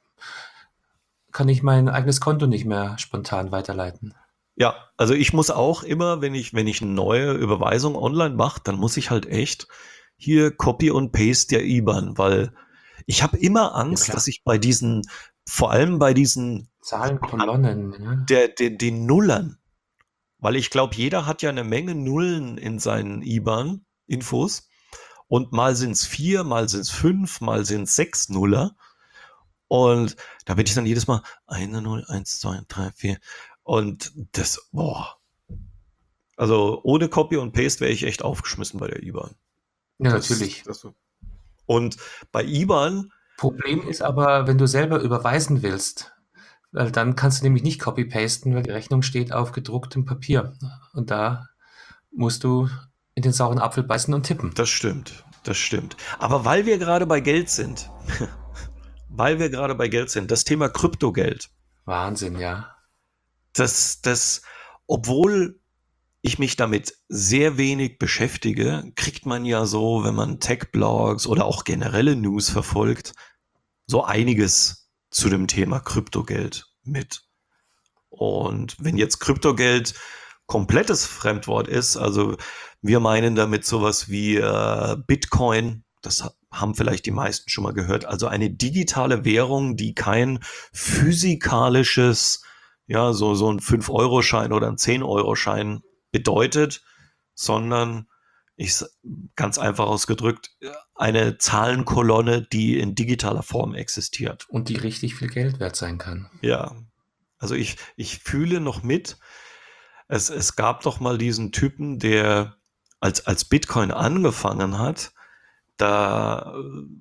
kann ich mein eigenes Konto nicht mehr spontan weiterleiten. Ja, also ich muss auch immer, wenn ich, wenn ich eine neue Überweisung online mache, dann muss ich halt echt hier Copy und Paste der IBAN, weil ich habe immer Ja Angst, dass klar. ich bei diesen, vor allem bei diesen, Zahlenkolonnen, ne? der, der, den Nullern, weil ich glaube, jeder hat ja eine Menge Nullen in seinen IBAN-Infos und mal sind es vier, mal sind es fünf, mal sind es sechs Nuller und da bin ich dann jedes Mal eine Null, eins, zwei, drei, vier und das, boah, also ohne Copy und Paste wäre ich echt aufgeschmissen bei der IBAN. Ja, Das, natürlich. das und bei IBAN, Problem ist aber, wenn du selber überweisen willst, weil dann kannst du nämlich nicht copy-pasten, weil die Rechnung steht auf gedrucktem Papier. Und da musst du in den sauren Apfel beißen und tippen. das stimmt, das stimmt. Aber weil wir gerade bei Geld sind, weil wir gerade bei Geld sind, das Thema Kryptogeld, Wahnsinn, ja. das, das, obwohl ich mich damit sehr wenig beschäftige, kriegt man ja so, wenn man Tech-Blogs oder auch generelle News verfolgt, so einiges zu dem Thema Kryptogeld mit. Und wenn jetzt Kryptogeld komplettes Fremdwort ist, also wir meinen damit sowas wie äh, Bitcoin, das haben vielleicht die meisten schon mal gehört, also eine digitale Währung, die kein physikalisches, ja, so, so ein fünf-Euro-Schein oder ein zehn-Euro-Schein bedeutet, sondern ich ganz einfach ausgedrückt, eine Zahlenkolonne, die in digitaler Form existiert. Und die richtig viel Geld wert sein kann. Ja, also ich, ich fühle noch mit, es, es gab doch mal diesen Typen, der als, als Bitcoin angefangen hat, da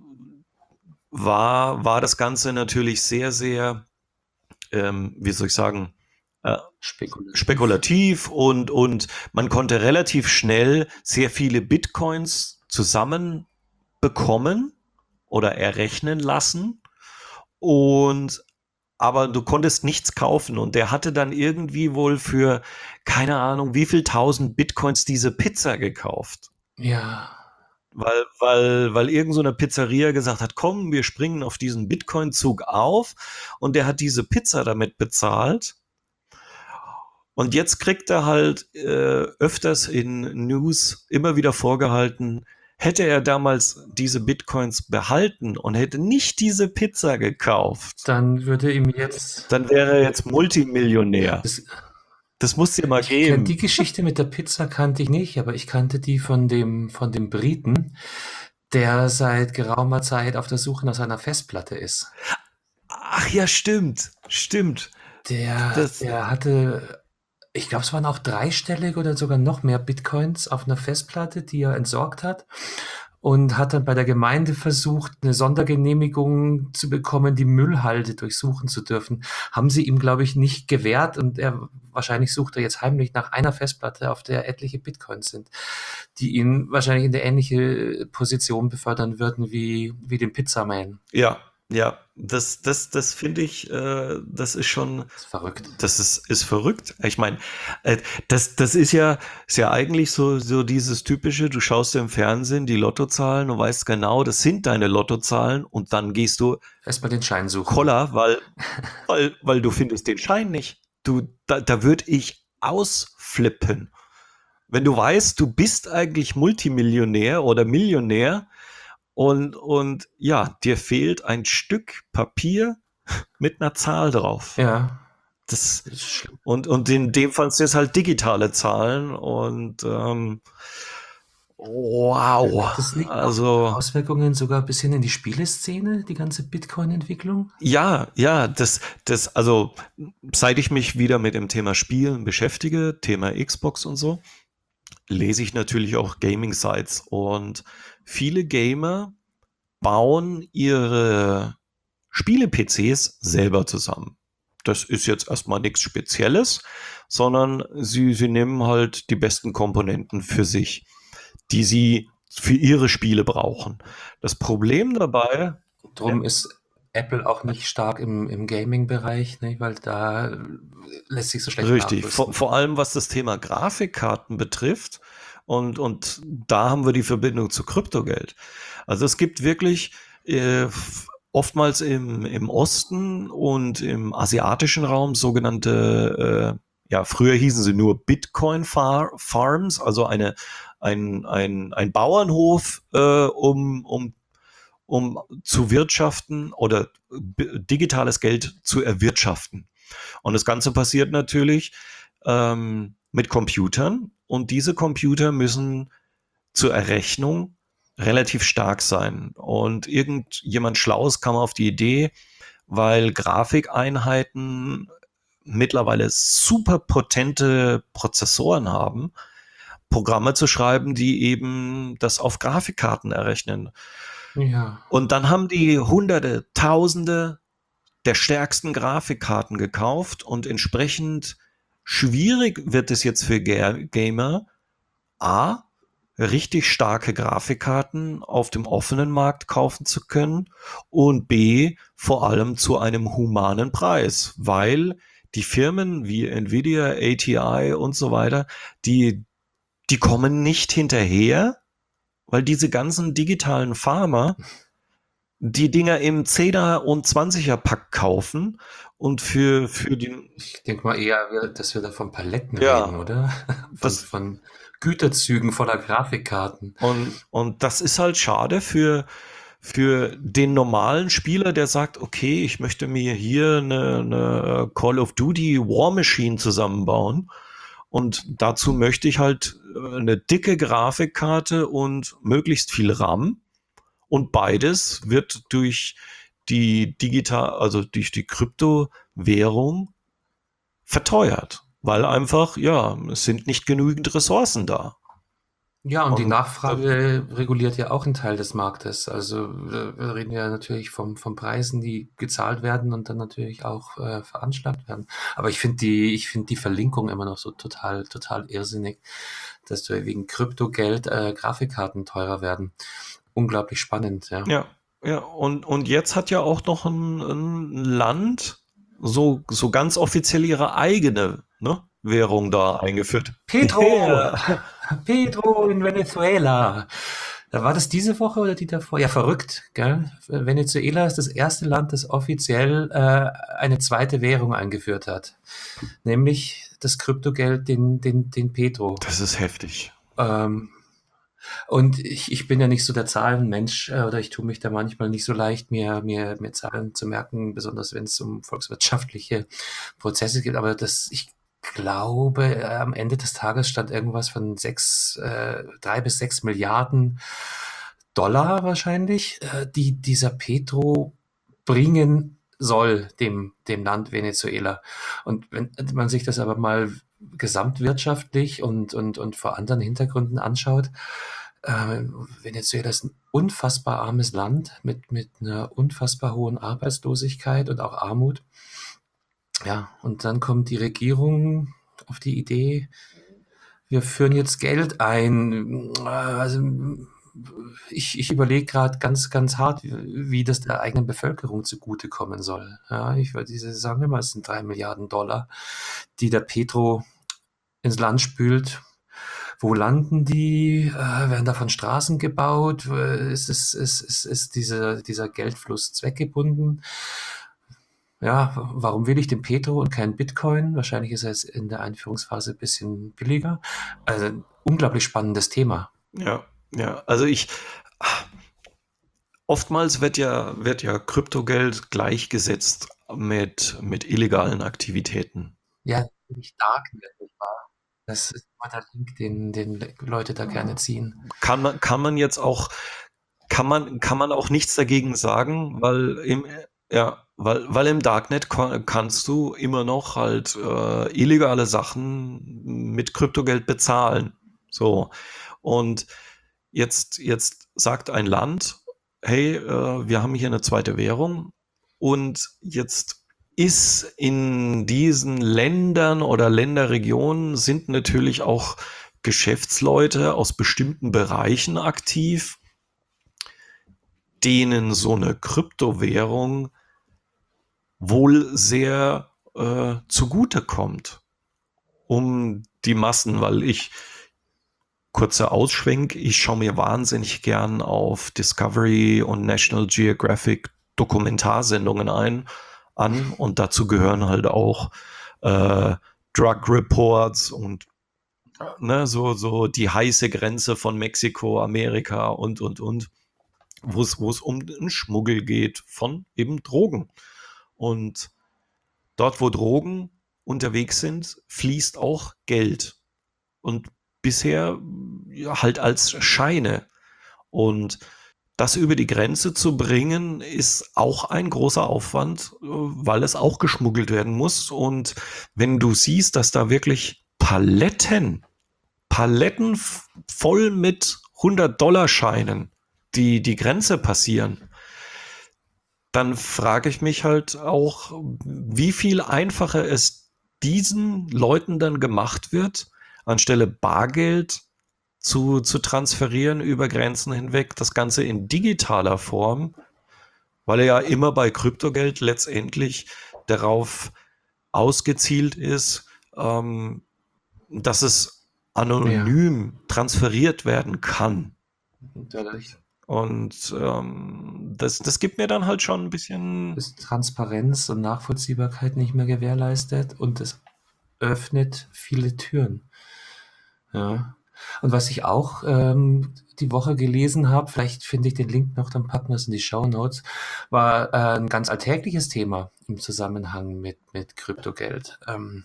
war, war das Ganze natürlich sehr, sehr, ähm, wie soll ich sagen, äh, Spekulativ. spekulativ und, und man konnte relativ schnell sehr viele Bitcoins zusammenbekommen oder errechnen lassen. Und aber du konntest nichts kaufen und der hatte dann irgendwie wohl für keine Ahnung wie viel tausend Bitcoins diese Pizza gekauft. Ja. Weil, weil, weil irgend so eine Pizzeria gesagt hat, komm, wir springen auf diesen Bitcoin-Zug auf und der hat diese Pizza damit bezahlt. Und jetzt kriegt er halt äh, öfters in News immer wieder vorgehalten, hätte er damals diese Bitcoins behalten und hätte nicht diese Pizza gekauft, Dann würde ihm jetzt. dann wäre er jetzt Multimillionär. Das, Das muss dir mal ich kenne die geben. Geschichte mit der Pizza kannte ich nicht, aber ich kannte die von dem, von dem Briten, der seit geraumer Zeit auf der Suche nach seiner Festplatte ist. Ach ja, stimmt, stimmt. Der, Das, der hatte, ich glaube, es waren auch dreistellig oder sogar noch mehr Bitcoins auf einer Festplatte, die er entsorgt hat. Und hat dann bei der Gemeinde versucht, eine Sondergenehmigung zu bekommen, die Müllhalde durchsuchen zu dürfen. Haben sie ihm, glaube ich, nicht gewährt und er wahrscheinlich sucht er jetzt heimlich nach einer Festplatte, auf der etliche Bitcoins sind, die ihn wahrscheinlich in eine ähnliche Position befördern würden wie, wie den Pizzaman. ja, Ja, das, das, das finde ich, äh, das ist schon, Das ist verrückt. das ist, ist verrückt. Ich meine, äh, das, das ist ja, ist ja eigentlich so, so dieses typische, du schaust im Fernsehen die Lottozahlen und weißt genau, das sind deine Lottozahlen und dann gehst du Erstmal den Schein suchen. Koller, weil, weil, weil du findest den Schein nicht. Du, da, da würde ich ausflippen. Wenn du weißt, du bist eigentlich Multimillionär oder Millionär und, und ja, dir fehlt ein Stück Papier mit einer Zahl drauf. Ja, Das, ist schlimm. und, und in dem Fall sind es halt digitale Zahlen und ähm, wow. Hat das nicht auch Also Auswirkungen sogar bis hin in die Spieleszene, die ganze Bitcoin-Entwicklung? ja, ja, das, das, also seit ich mich wieder mit dem Thema Spielen beschäftige, Thema Xbox und so, lese ich natürlich auch Gaming-Sites und viele Gamer bauen ihre Spiele-P Cs selber zusammen. Das ist jetzt erstmal nichts Spezielles, sondern sie, sie nehmen halt die besten Komponenten für sich, die sie für ihre Spiele brauchen. Das Problem dabei, ja, Drum ist Apple auch nicht stark im, im Gaming-Bereich, ne, weil da äh, lässt sich so schlecht richtig, vor, nachrüsten. vor allem was das Thema Grafikkarten betrifft, und, und da haben wir die Verbindung zu Kryptogeld. Also es gibt wirklich äh, oftmals im, im Osten und im asiatischen Raum sogenannte, äh, ja, früher hießen sie nur Bitcoin Far Farms, also eine, ein, ein, ein Bauernhof, äh, um, um, um zu wirtschaften oder b- digitales Geld zu erwirtschaften. Und das Ganze passiert natürlich ähm, mit Computern und diese Computer müssen zur Errechnung relativ stark sein. Und irgendjemand Schlaues kam auf die Idee, weil Grafikeinheiten mittlerweile super potente Prozessoren haben, Programme zu schreiben, die eben das auf Grafikkarten errechnen. Ja, Und dann haben die Hunderte, Tausende der stärksten Grafikkarten gekauft und entsprechend schwierig wird es jetzt für Gamer, A, richtig starke Grafikkarten auf dem offenen Markt kaufen zu können und B, vor allem zu einem humanen Preis, weil die Firmen wie Nvidia, A T I und so weiter, die, die kommen nicht hinterher, weil diese ganzen digitalen Farmer die Dinger im Zehner- und Zwanziger-Pack kaufen und für, für den, ich denke mal eher, wir- dass wir da von Paletten reden, ja, oder? Von, das, von Güterzügen voller Grafikkarten. und, und das ist halt schade für, für den normalen Spieler, der sagt, okay, ich möchte mir hier eine, eine Call of Duty War Machine zusammenbauen. Und dazu möchte ich halt äh, eine dicke Grafikkarte und möglichst viel RAM. Und beides wird durch die digital, also durch die Kryptowährung verteuert, weil einfach, ja, es sind nicht genügend Ressourcen da. Ja, und die Und das, Nachfrage reguliert ja auch einen Teil des Marktes. Also wir wir reden ja natürlich vom, von Preisen, die gezahlt werden und dann natürlich auch äh, veranschlagt werden. Aber ich finde die, ich finde die Verlinkung immer noch so total, total irrsinnig, dass du wegen Kryptogeld äh, Grafikkarten teurer werden. Unglaublich spannend, ja. ja, ja, und, und jetzt hat ja auch noch ein, ein Land so, so ganz offiziell ihre eigene, ne, Währung da eingeführt. Pedro, Yeah. Pedro in Venezuela. Da war das diese Woche oder die davor? Ja, verrückt, gell? Venezuela ist das erste Land, das offiziell äh, eine zweite Währung eingeführt hat, nämlich das Kryptogeld, den, den, den Petro. Das ist heftig. Ähm, und ich, ich bin ja nicht so der Zahlenmensch äh, oder ich tue mich da manchmal nicht so leicht, mir, mir, mir Zahlen zu merken, besonders wenn es um volkswirtschaftliche Prozesse geht. Aber das, ich glaube, äh, am Ende des Tages stand irgendwas von sechs, äh, drei bis sechs Milliarden Dollar wahrscheinlich, äh, die dieser Petro bringen soll dem, dem Land Venezuela. Und wenn man sich das aber mal gesamtwirtschaftlich und, und, und vor anderen Hintergründen anschaut, äh, Venezuela ist ein unfassbar armes Land mit, mit einer unfassbar hohen Arbeitslosigkeit und auch Armut. Ja, und dann kommt die Regierung auf die Idee, wir führen jetzt Geld ein. Also ich, ich überlege gerade ganz, ganz hart, wie, wie das der eigenen Bevölkerung zugutekommen soll. Ja, ich würde diese, sagen wir mal, es sind drei Milliarden Dollar, die der Petro ins Land spült. Wo landen die? Äh, werden davon Straßen gebaut? Äh, Ist, ist, ist, ist, ist diese, dieser Geldfluss zweckgebunden? Ja, warum will ich den Petro und keinen Bitcoin? Wahrscheinlich ist er jetzt in der Einführungsphase ein bisschen billiger. Also ein unglaublich spannendes Thema. Ja, ja. Also ich oftmals wird ja wird ja Kryptogeld gleichgesetzt mit mit illegalen Aktivitäten. Ja, nicht Darknet, nicht wahr? Das ist immer der Link, den, den Leute da gerne ziehen. Kann man kann man jetzt auch kann man kann man auch nichts dagegen sagen, weil im ja, weil weil im Darknet ka kannst du immer noch halt, äh, illegale Sachen mit Kryptogeld bezahlen. So. Und jetzt jetzt sagt ein Land: „Hey, äh, wir haben hier eine zweite Währung." Und jetzt ist in diesen Ländern oder Länderregionen sind natürlich auch Geschäftsleute aus bestimmten Bereichen aktiv, denen so eine Kryptowährung wohl sehr äh, zugutekommt, um die Massen, weil ich, kurzer Ausschwenk, ich schaue mir wahnsinnig gern auf Discovery und National Geographic Dokumentarsendungen ein, an und dazu gehören halt auch äh, Drug Reports und ne, so, so die heiße Grenze von Mexiko, Amerika und, und, und, wo es, wo es um den Schmuggel geht von eben Drogen. Und dort, wo Drogen unterwegs sind, fließt auch Geld. Und bisher ja, halt als Scheine. Und das über die Grenze zu bringen, ist auch ein großer Aufwand, äh, weil es auch geschmuggelt werden muss. Und wenn du siehst, dass da wirklich Paletten, Paletten f- voll mit hundert-Dollar-Scheinen die die Grenze passieren, dann frage ich mich halt auch, wie viel einfacher es diesen Leuten dann gemacht wird, anstelle Bargeld zu, zu transferieren über Grenzen hinweg, das Ganze in digitaler Form, weil er ja immer bei Kryptogeld letztendlich darauf ausgezielt ist, ähm, dass es Ja, anonym transferiert werden kann. dadurch Und ähm, das, das gibt mir dann halt schon ein bisschen. ist Transparenz und Nachvollziehbarkeit nicht mehr gewährleistet und es öffnet viele Türen. Ja. Und was ich auch ähm, die Woche gelesen habe, vielleicht finde ich den Link noch, dann packen wir es in die Show Notes, war äh, ein ganz alltägliches Thema im Zusammenhang mit, mit Kryptogeld. Ähm,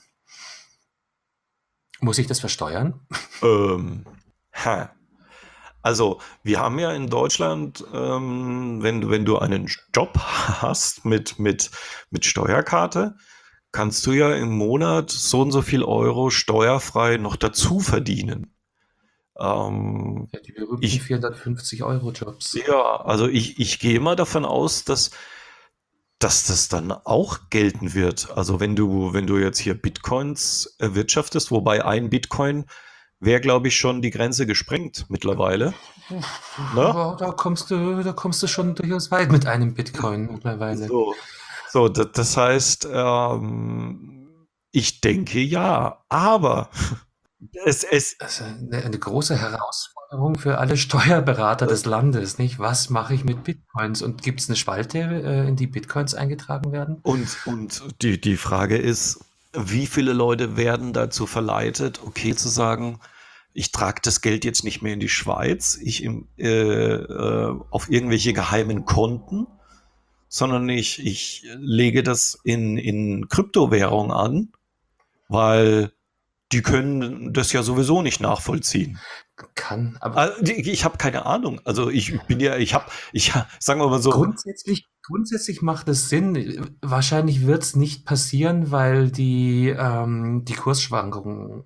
muss ich das versteuern? Ähm, ha. Also, wir haben ja in Deutschland, ähm, wenn du, wenn du einen Job hast mit, mit, mit Steuerkarte, kannst du ja im Monat so und so viel Euro steuerfrei noch dazu verdienen. Ähm, Ja, die berühmten ich, vierhundertfünfzig-Euro-Jobs. ja, also ich, ich gehe mal davon aus, dass, dass das dann auch gelten wird. Also wenn du, wenn du jetzt hier Bitcoins erwirtschaftest, wobei ein Bitcoin wäre, glaube ich, schon die Grenze gesprengt mittlerweile. Ne? Aber da kommst du, da kommst du schon durchaus weit mit einem Bitcoin mittlerweile. So, so, da- das heißt, ähm, ich denke ja, aber es, es, Also eine, eine große Herausforderung für alle Steuerberater äh, des Landes, nicht? Was mache ich mit Bitcoins? Und gibt es eine Spalte, äh, in die Bitcoins eingetragen werden? und, und die, die Frage ist, wie viele Leute werden dazu verleitet, okay zu sagen, ich trage das Geld jetzt nicht mehr in die Schweiz, ich im, äh, äh, auf irgendwelche geheimen Konten, sondern ich, ich lege das in, in Kryptowährung an, weil die können das ja sowieso nicht nachvollziehen. Kann, aber Also, die- ich habe keine Ahnung. Also ich bin ja, ich habe, ich sagen wir mal so, grundsätzlich, grundsätzlich macht es Sinn. Wahrscheinlich wird es nicht passieren, weil die, ähm, die Kursschwankung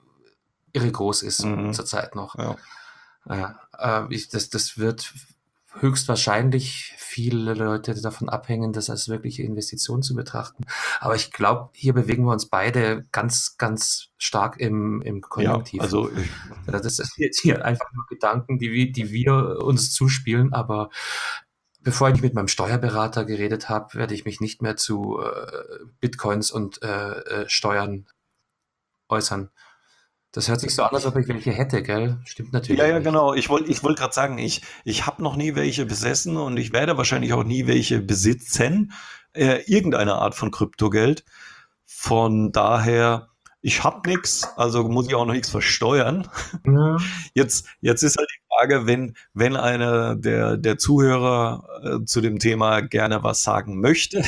irre groß ist mhm, zurzeit noch. ja, Ja, äh, ich, das, das wird höchstwahrscheinlich viele Leute davon abhängen, das als wirkliche Investition zu betrachten. Aber ich glaube, hier bewegen wir uns beide ganz, ganz stark im, im Ja, Konjunktiv. also ich, Das sind jetzt hier einfach nur Gedanken, die, wir- die wir uns zuspielen, aber bevor ich mit meinem Steuerberater geredet habe, werde ich mich nicht mehr zu äh, Bitcoins und äh, äh, Steuern äußern. Das hört sich so an, als ob ich welche hätte, gell? Stimmt ja, natürlich ja, nicht. genau. Ich wollte ich wollte gerade sagen, ich, ich habe noch nie welche besessen und ich werde wahrscheinlich auch nie welche besitzen, äh, irgendeine Art von Kryptogeld. Von daher, ich habe nichts, also muss ich auch noch nichts versteuern. Ja. Jetzt, jetzt ist halt die Frage, wenn, wenn einer der, der Zuhörer äh, zu dem Thema gerne was sagen möchte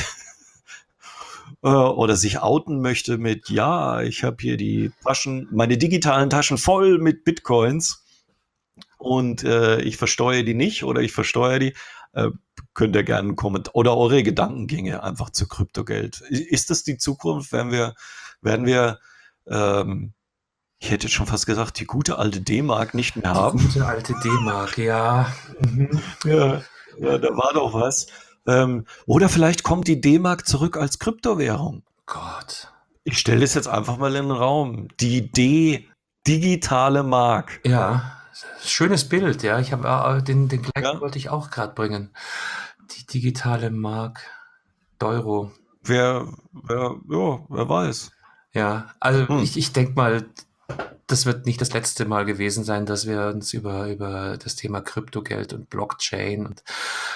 äh, oder sich outen möchte mit, ja, ich habe hier die Taschen, meine digitalen Taschen voll mit Bitcoins und äh, ich versteuere die nicht oder ich versteuere die, äh, könnt ihr gerne einen Kommentar oder eure Gedankengänge einfach zu Kryptogeld. I- Ist das die Zukunft? Werden wir, werden wir, ähm, ich hätte jetzt schon fast gesagt, die gute alte D-Mark nicht mehr Die haben? gute alte D-Mark, ja. Mhm. Ja, ja, da war doch was. Ähm, oder vielleicht kommt die D-Mark zurück als Kryptowährung. Gott. Ich stelle das jetzt einfach mal in den Raum. Die D, digitale Mark. Ja, schönes Bild, ja. Ich habe äh, den, den gleichen Ja, wollte ich auch gerade bringen. Die digitale Mark Euro. wer, wer, ja, wer weiß. Ja, also Hm. ich, ich denke mal, das wird nicht das letzte Mal gewesen sein, dass wir uns über, über das Thema Kryptogeld und Blockchain und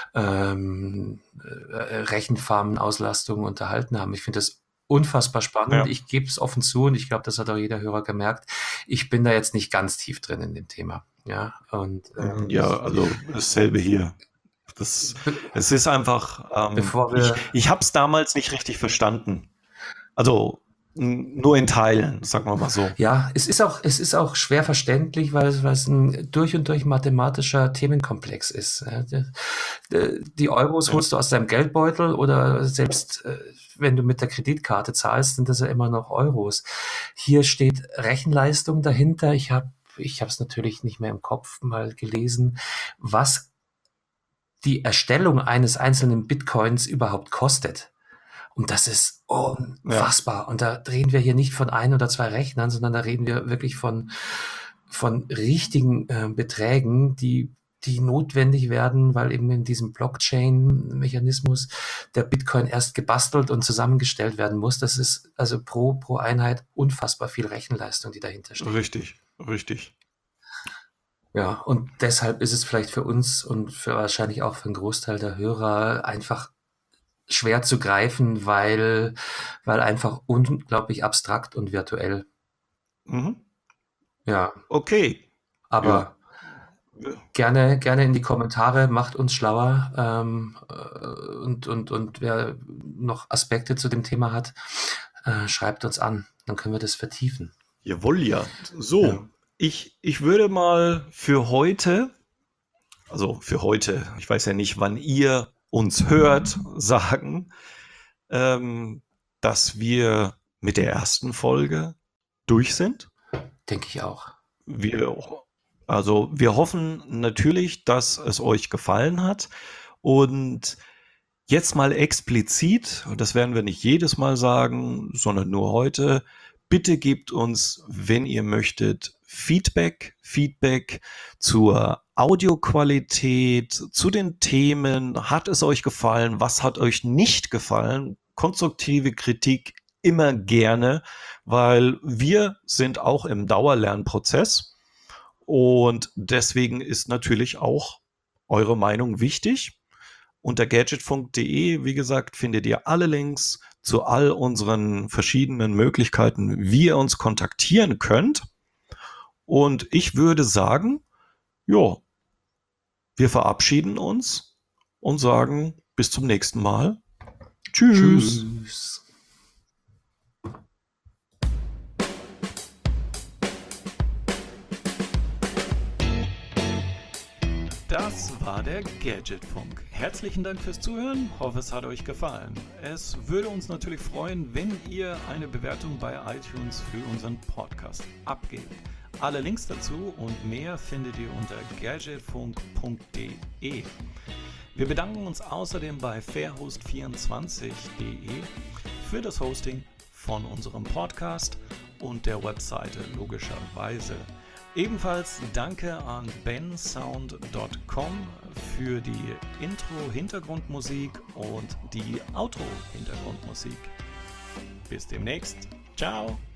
ähm, äh, Rechenfarmenauslastung unterhalten haben. Ich finde das unfassbar spannend. Ja. Ich gebe es offen zu und ich glaube, das hat auch jeder Hörer gemerkt. Ich bin da jetzt nicht ganz tief drin in dem Thema. Ja, und ähm, Ja, also dasselbe hier. Das, es ist einfach, ähm, bevor ich, wir ich habe es damals nicht richtig verstanden. Also n- nur in Teilen, sagen wir mal so. Ja, es ist auch, es ist auch schwer verständlich, weil es, weil es ein durch und durch mathematischer Themenkomplex ist. Ja, Die die Euros Ja, holst du aus deinem Geldbeutel oder selbst äh, wenn du mit der Kreditkarte zahlst, sind das ja immer noch Euros. Hier steht Rechenleistung dahinter. Ich habe ich habe es natürlich nicht mehr im Kopf mal gelesen, was die Erstellung eines einzelnen Bitcoins überhaupt kostet. Und das ist ja, unfassbar. Und da reden wir hier nicht von ein oder zwei Rechnern, sondern da reden wir wirklich von, von richtigen äh, Beträgen, die, die notwendig werden, weil eben in diesem Blockchain-Mechanismus der Bitcoin erst gebastelt und zusammengestellt werden muss. Das ist also pro, pro Einheit unfassbar viel Rechenleistung, die dahinter steht. richtig, richtig. Ja, und deshalb ist es vielleicht für uns und für wahrscheinlich auch für einen Großteil der Hörer einfach schwer zu greifen, weil, weil einfach unglaublich abstrakt und virtuell. Mhm. Ja, Okay. Ja. aber gerne, gerne in die Kommentare, macht uns schlauer. Ähm, äh, und, und, und wer noch Aspekte zu dem Thema hat, äh, schreibt uns an. Dann können wir das vertiefen. Jawohl, ja. So, Ja. ich, ich würde mal für heute, also für heute, ich weiß ja nicht, wann ihr uns hört, sagen, ähm, dass wir mit der ersten Folge durch sind. Denke ich auch. Wir, also wir hoffen natürlich, dass es euch gefallen hat und jetzt mal explizit, und das werden wir nicht jedes Mal sagen, sondern nur heute, bitte gebt uns, wenn ihr möchtet, Feedback, Feedback zur Audioqualität, zu den Themen. Hat es euch gefallen? Was hat euch nicht gefallen? Konstruktive Kritik immer gerne, weil wir sind auch im Dauerlernprozess und deswegen ist natürlich auch eure Meinung wichtig. Unter gadgetfunk punkt de, wie gesagt, findet ihr alle Links zu all unseren verschiedenen Möglichkeiten, wie ihr uns kontaktieren könnt. Und ich würde sagen, ja, wir verabschieden uns und sagen bis zum nächsten Mal. Tschüss. Tschüss. Das war der Gadgetfunk. Herzlichen Dank fürs Zuhören. Hoffe, es hat euch gefallen. Es würde uns natürlich freuen, wenn ihr eine Bewertung bei iTunes für unseren Podcast abgebt. Alle Links dazu und mehr findet ihr unter gadgetfunk punkt de. Wir bedanken uns außerdem bei fairhost vierundzwanzig punkt de für das Hosting von unserem Podcast und der Webseite logischerweise. Ebenfalls danke an bensound punkt com für die Intro-Hintergrundmusik und die Outro-Hintergrundmusik. Bis demnächst. Ciao!